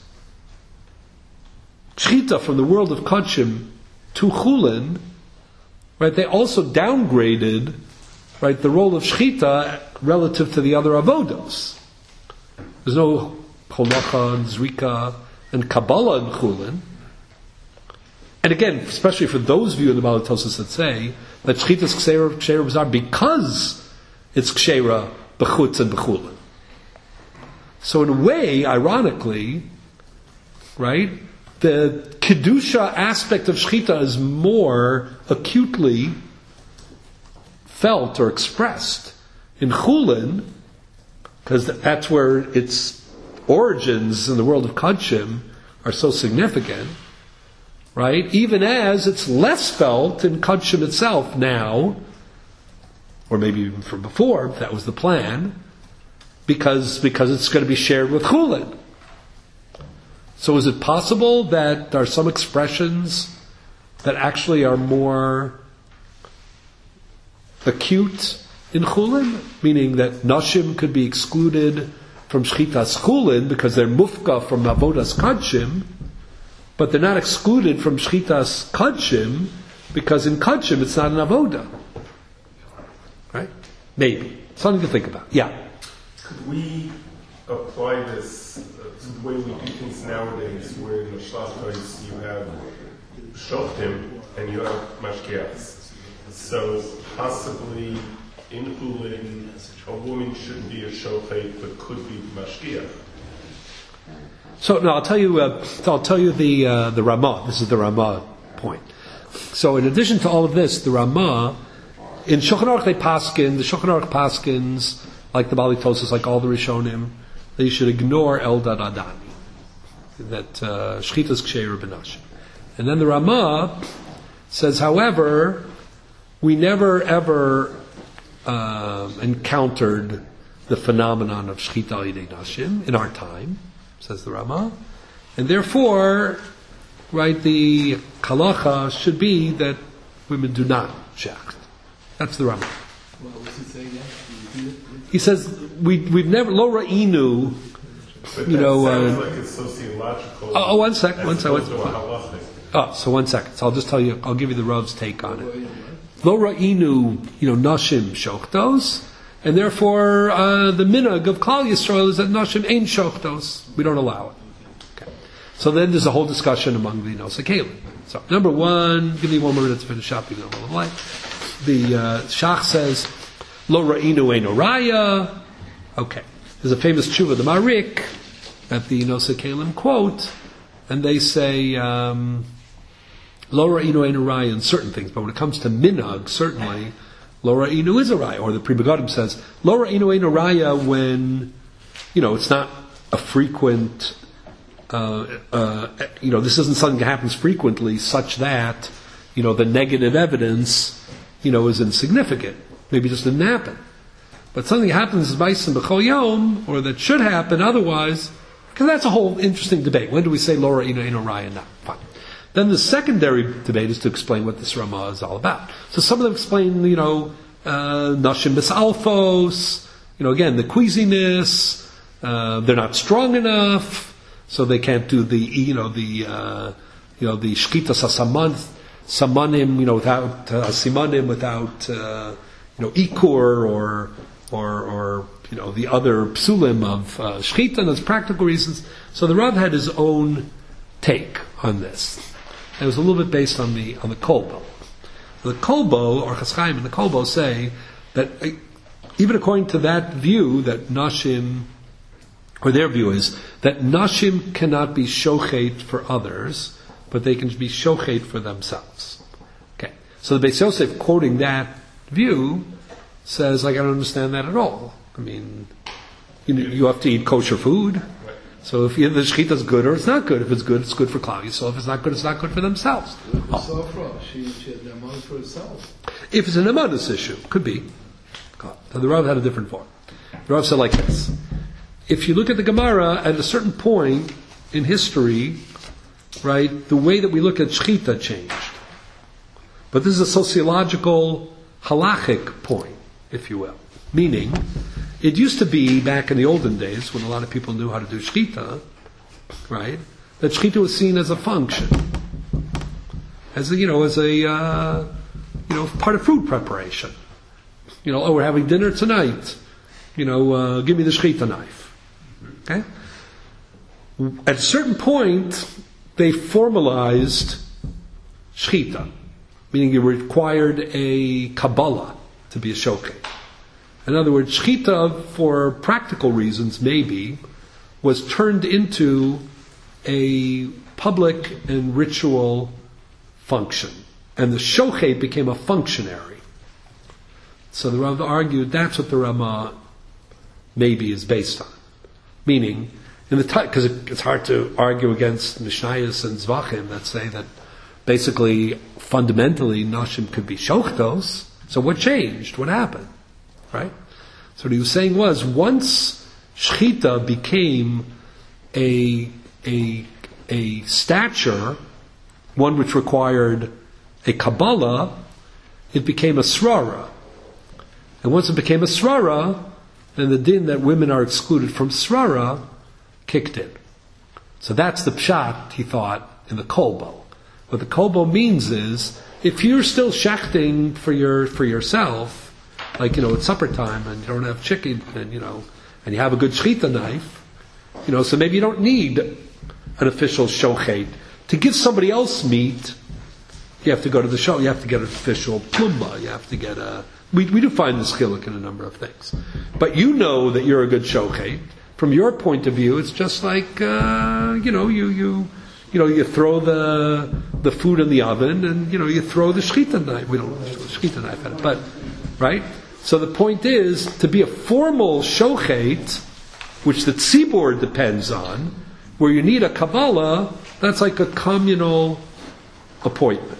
shchita from the world of kachim to chulin, right, they also downgraded, right, the role of shchita relative to the other avodos. There's no holacha and zrika and kabbalah and chulin. And again, especially for those view of the Balatosis that say that shchita is ksera ksera b'zar because it's ksera b'chutz and b'chulin. So in a way, ironically, right, the kedusha aspect of shchita is more acutely felt or expressed in chulin, because that's where its origins in the world of kachim are so significant, right? Even as it's less felt in kachim itself now, or maybe even from before, if that was the plan, because because it's going to be shared with chulin. So is it possible that there are some expressions that actually are more acute in chulin, meaning that nashim could be excluded from shchitas chulin because they're mufka from avodas kachim, but they're not excluded from shchitas kachim because in kachim it's not an avoda, right? Maybe something to think about. Yeah. Could we apply this uh, to the way we do things nowadays, where in the shlachos you have shoftim and you have mashkiachs? So possibly in chulin, a woman shouldn't be a shochet, but could be mashkiach. So no, I'll tell you. Uh, I'll tell you the uh, the Ramah. This is the Ramah point. So in addition to all of this, the Ramah in Shulchan Aruch they paskin. The Shulchan Aruch paskins, like the Bali Tosas, like all the Rishonim, that you should ignore Eldad Adani, that shchita is ksheira b'nashim. And then the Ramah says, however, we never ever uh, encountered the phenomenon of shchita al yidei nashim in our time, says the Ramah, and therefore, right, the halacha should be that women do not shecht. That's the Ramah. Well, what's he say again? He says we we've never lo ra'inu, But you that know. sounds Uh, like it's sociological. oh, oh, one second, one as second. opposed to a halachic. Oh, so one second. So I'll just tell you. I'll give you the Rav's take on it. Lo ra'inu, you know, nashim shochtos, and therefore uh, the minhag of Klal Yisrael is that nashim ain't shochtos. We don't allow it. Okay. So then there's a whole discussion among the Nosei Kelim. So number one, give me one more minute to finish up. You know, blah, blah, blah. The uh, Shach says, Lo ra'inu eino raya. Okay. There's a famous tshuva, the Marik, that the Nosei Kelim quote, and they say, um, Lo ra'inu eino raya in certain things, but when it comes to minhag, certainly, Lo ra'inu is a raya. Or the Pri Megadim says, Lo ra'inu eino raya when, you know, it's not a frequent, uh, uh, you know, this isn't something that happens frequently, such that, you know, the negative evidence, you know, is insignificant. Maybe it just didn't happen. But something happens b'aysim b'chol yom, or that should happen otherwise, because that's a whole interesting debate. When do we say lo ra'inu eino raya now? Fine. Then the secondary debate is to explain what this Ramah is all about. So some of them explain, you know, uh, nashim b'salfos, you know, again, the queasiness, uh, they're not strong enough, so they can't do the, you know, the, uh, you know, the shkita sasaman, samanim, you know, without uh, simanim, without, uh, you know, ikur, or or, or you know, the other psulim of uh, shchita, and those practical reasons. So the Rav had his own take on this. It was a little bit based on the on the Kolbo. The Kolbo, or Chas Chaim and the Kolbo say that uh, even according to that view, that Nashim, or their view is that Nashim cannot be shochet for others, but they can be shochet for themselves. Okay, so the Beis Yosef, quoting that view, says, like, I don't understand that at all. I mean, you, you have to eat kosher food. So if either the shechita is good or it's not good. If it's good, it's good for Klal Yisrael. If it's not good, it's not good for themselves. Oh. She, she had the money for herself. If it's an amadus issue, could be. So the Rav had a different form. The Rav said like this. If you look at the Gemara, at a certain point in history, right, the way that we look at shechita changed. But this is a sociological, halachic point, if you will. Meaning, it used to be back in the olden days when a lot of people knew how to do shechita, right? That shechita was seen as a function, as a, you know, as a uh, you know, part of food preparation. You know, oh, we're having dinner tonight. You know, uh, give me the shechita knife. Okay. At a certain point, they formalized shechita, meaning you required a Kabbalah to be a shochet. In other words, shechita, for practical reasons, maybe, was turned into a public and ritual function. And the shochet became a functionary. So the Rav argued that's what the Rama maybe is based on. Meaning, in the because it, it's hard to argue against Mishnayos and Zvachim that say that basically, fundamentally, Nashim could be shochtos. So what changed? What happened? Right? So what he was saying was, once shechita became a, a, a stature, one which required a Kabbalah, it became a srara. And once it became a srara, then the din that women are excluded from srara kicked in. So that's the pshat, he thought, in the kolbo. What the kolbo means is, if you're still shechting for your for yourself, like, you know, it's supper time and you don't have chicken, and you know, and you have a good shechita knife, you know, so maybe you don't need an official shochet to give somebody else meat. You have to go to the show. You have to get an official plumba. You have to get a. We we do find this chilik in a number of things, but you know that you're a good shochet. From your point of view, it's just like uh, you know, you you. You know, you throw the the food in the oven, and you know, you throw the shechita knife. We don't throw the shechita knife at it, but right. So the point is to be a formal shochet, which the tzibur depends on, where you need a Kabbalah. That's like a communal appointment,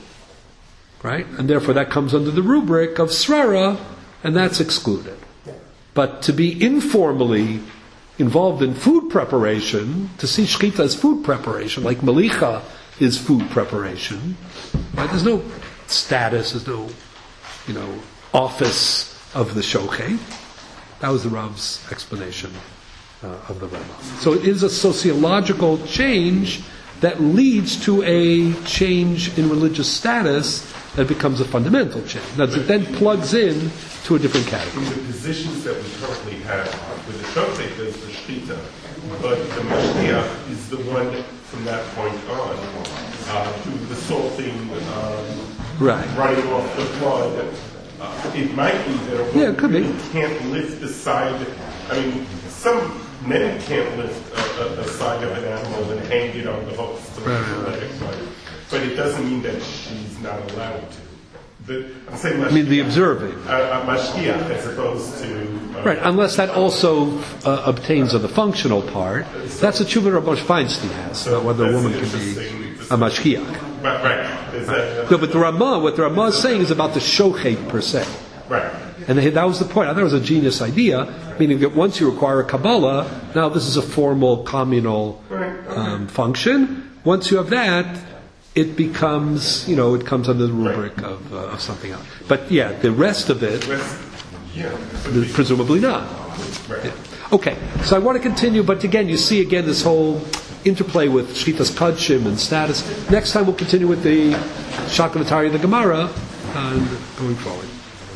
right? And therefore, that comes under the rubric of srara, and that's excluded. But to be informally involved in food preparation, to see shechita as food preparation, like malicha is food preparation, right? There's no status, there's no, you know, office of the shochet. That was the Rav's explanation uh, of the Rama. So it is a sociological change that leads to a change in religious status that becomes a fundamental change. That it then plugs in to a different category. In the positions that we currently have, with the shochet, there's the shechita, but the mashgiach is the one from that point on, uh, to the salting, um, right. running off the blood. Uh, it might be that a woman yeah, it could really be. can't lift the side. I mean, some men can't lift a, a, a side of an animal and hang it on the hooks to right, right, let it go. But it doesn't mean that she's not allowed to. The, I'm saying mashgiach, I mean the observing. Uh, uh, mashgiach as opposed to... Uh, right, unless that also uh, obtains of the functional part. That's a tshuva Rabbi Feinstein has, so about whether a woman can be a mashgiach. Right, right. Is that, No, but the Ramah, what the Ramah is saying is about the shochet per se. right. And that was the point. I thought it was a genius idea, meaning that once you require a Kabbalah, now this is a formal communal um, function. Once you have that, it becomes, you know, it comes under the rubric right. of, uh, of something else. But yeah, the rest of it, Rest, yeah, presumably not. right. Yeah. Okay, so I want to continue, but again, you see again this whole interplay with Shchitas Kadshim and status. Next time we'll continue with the Shakavatari, the Gemara, and going forward.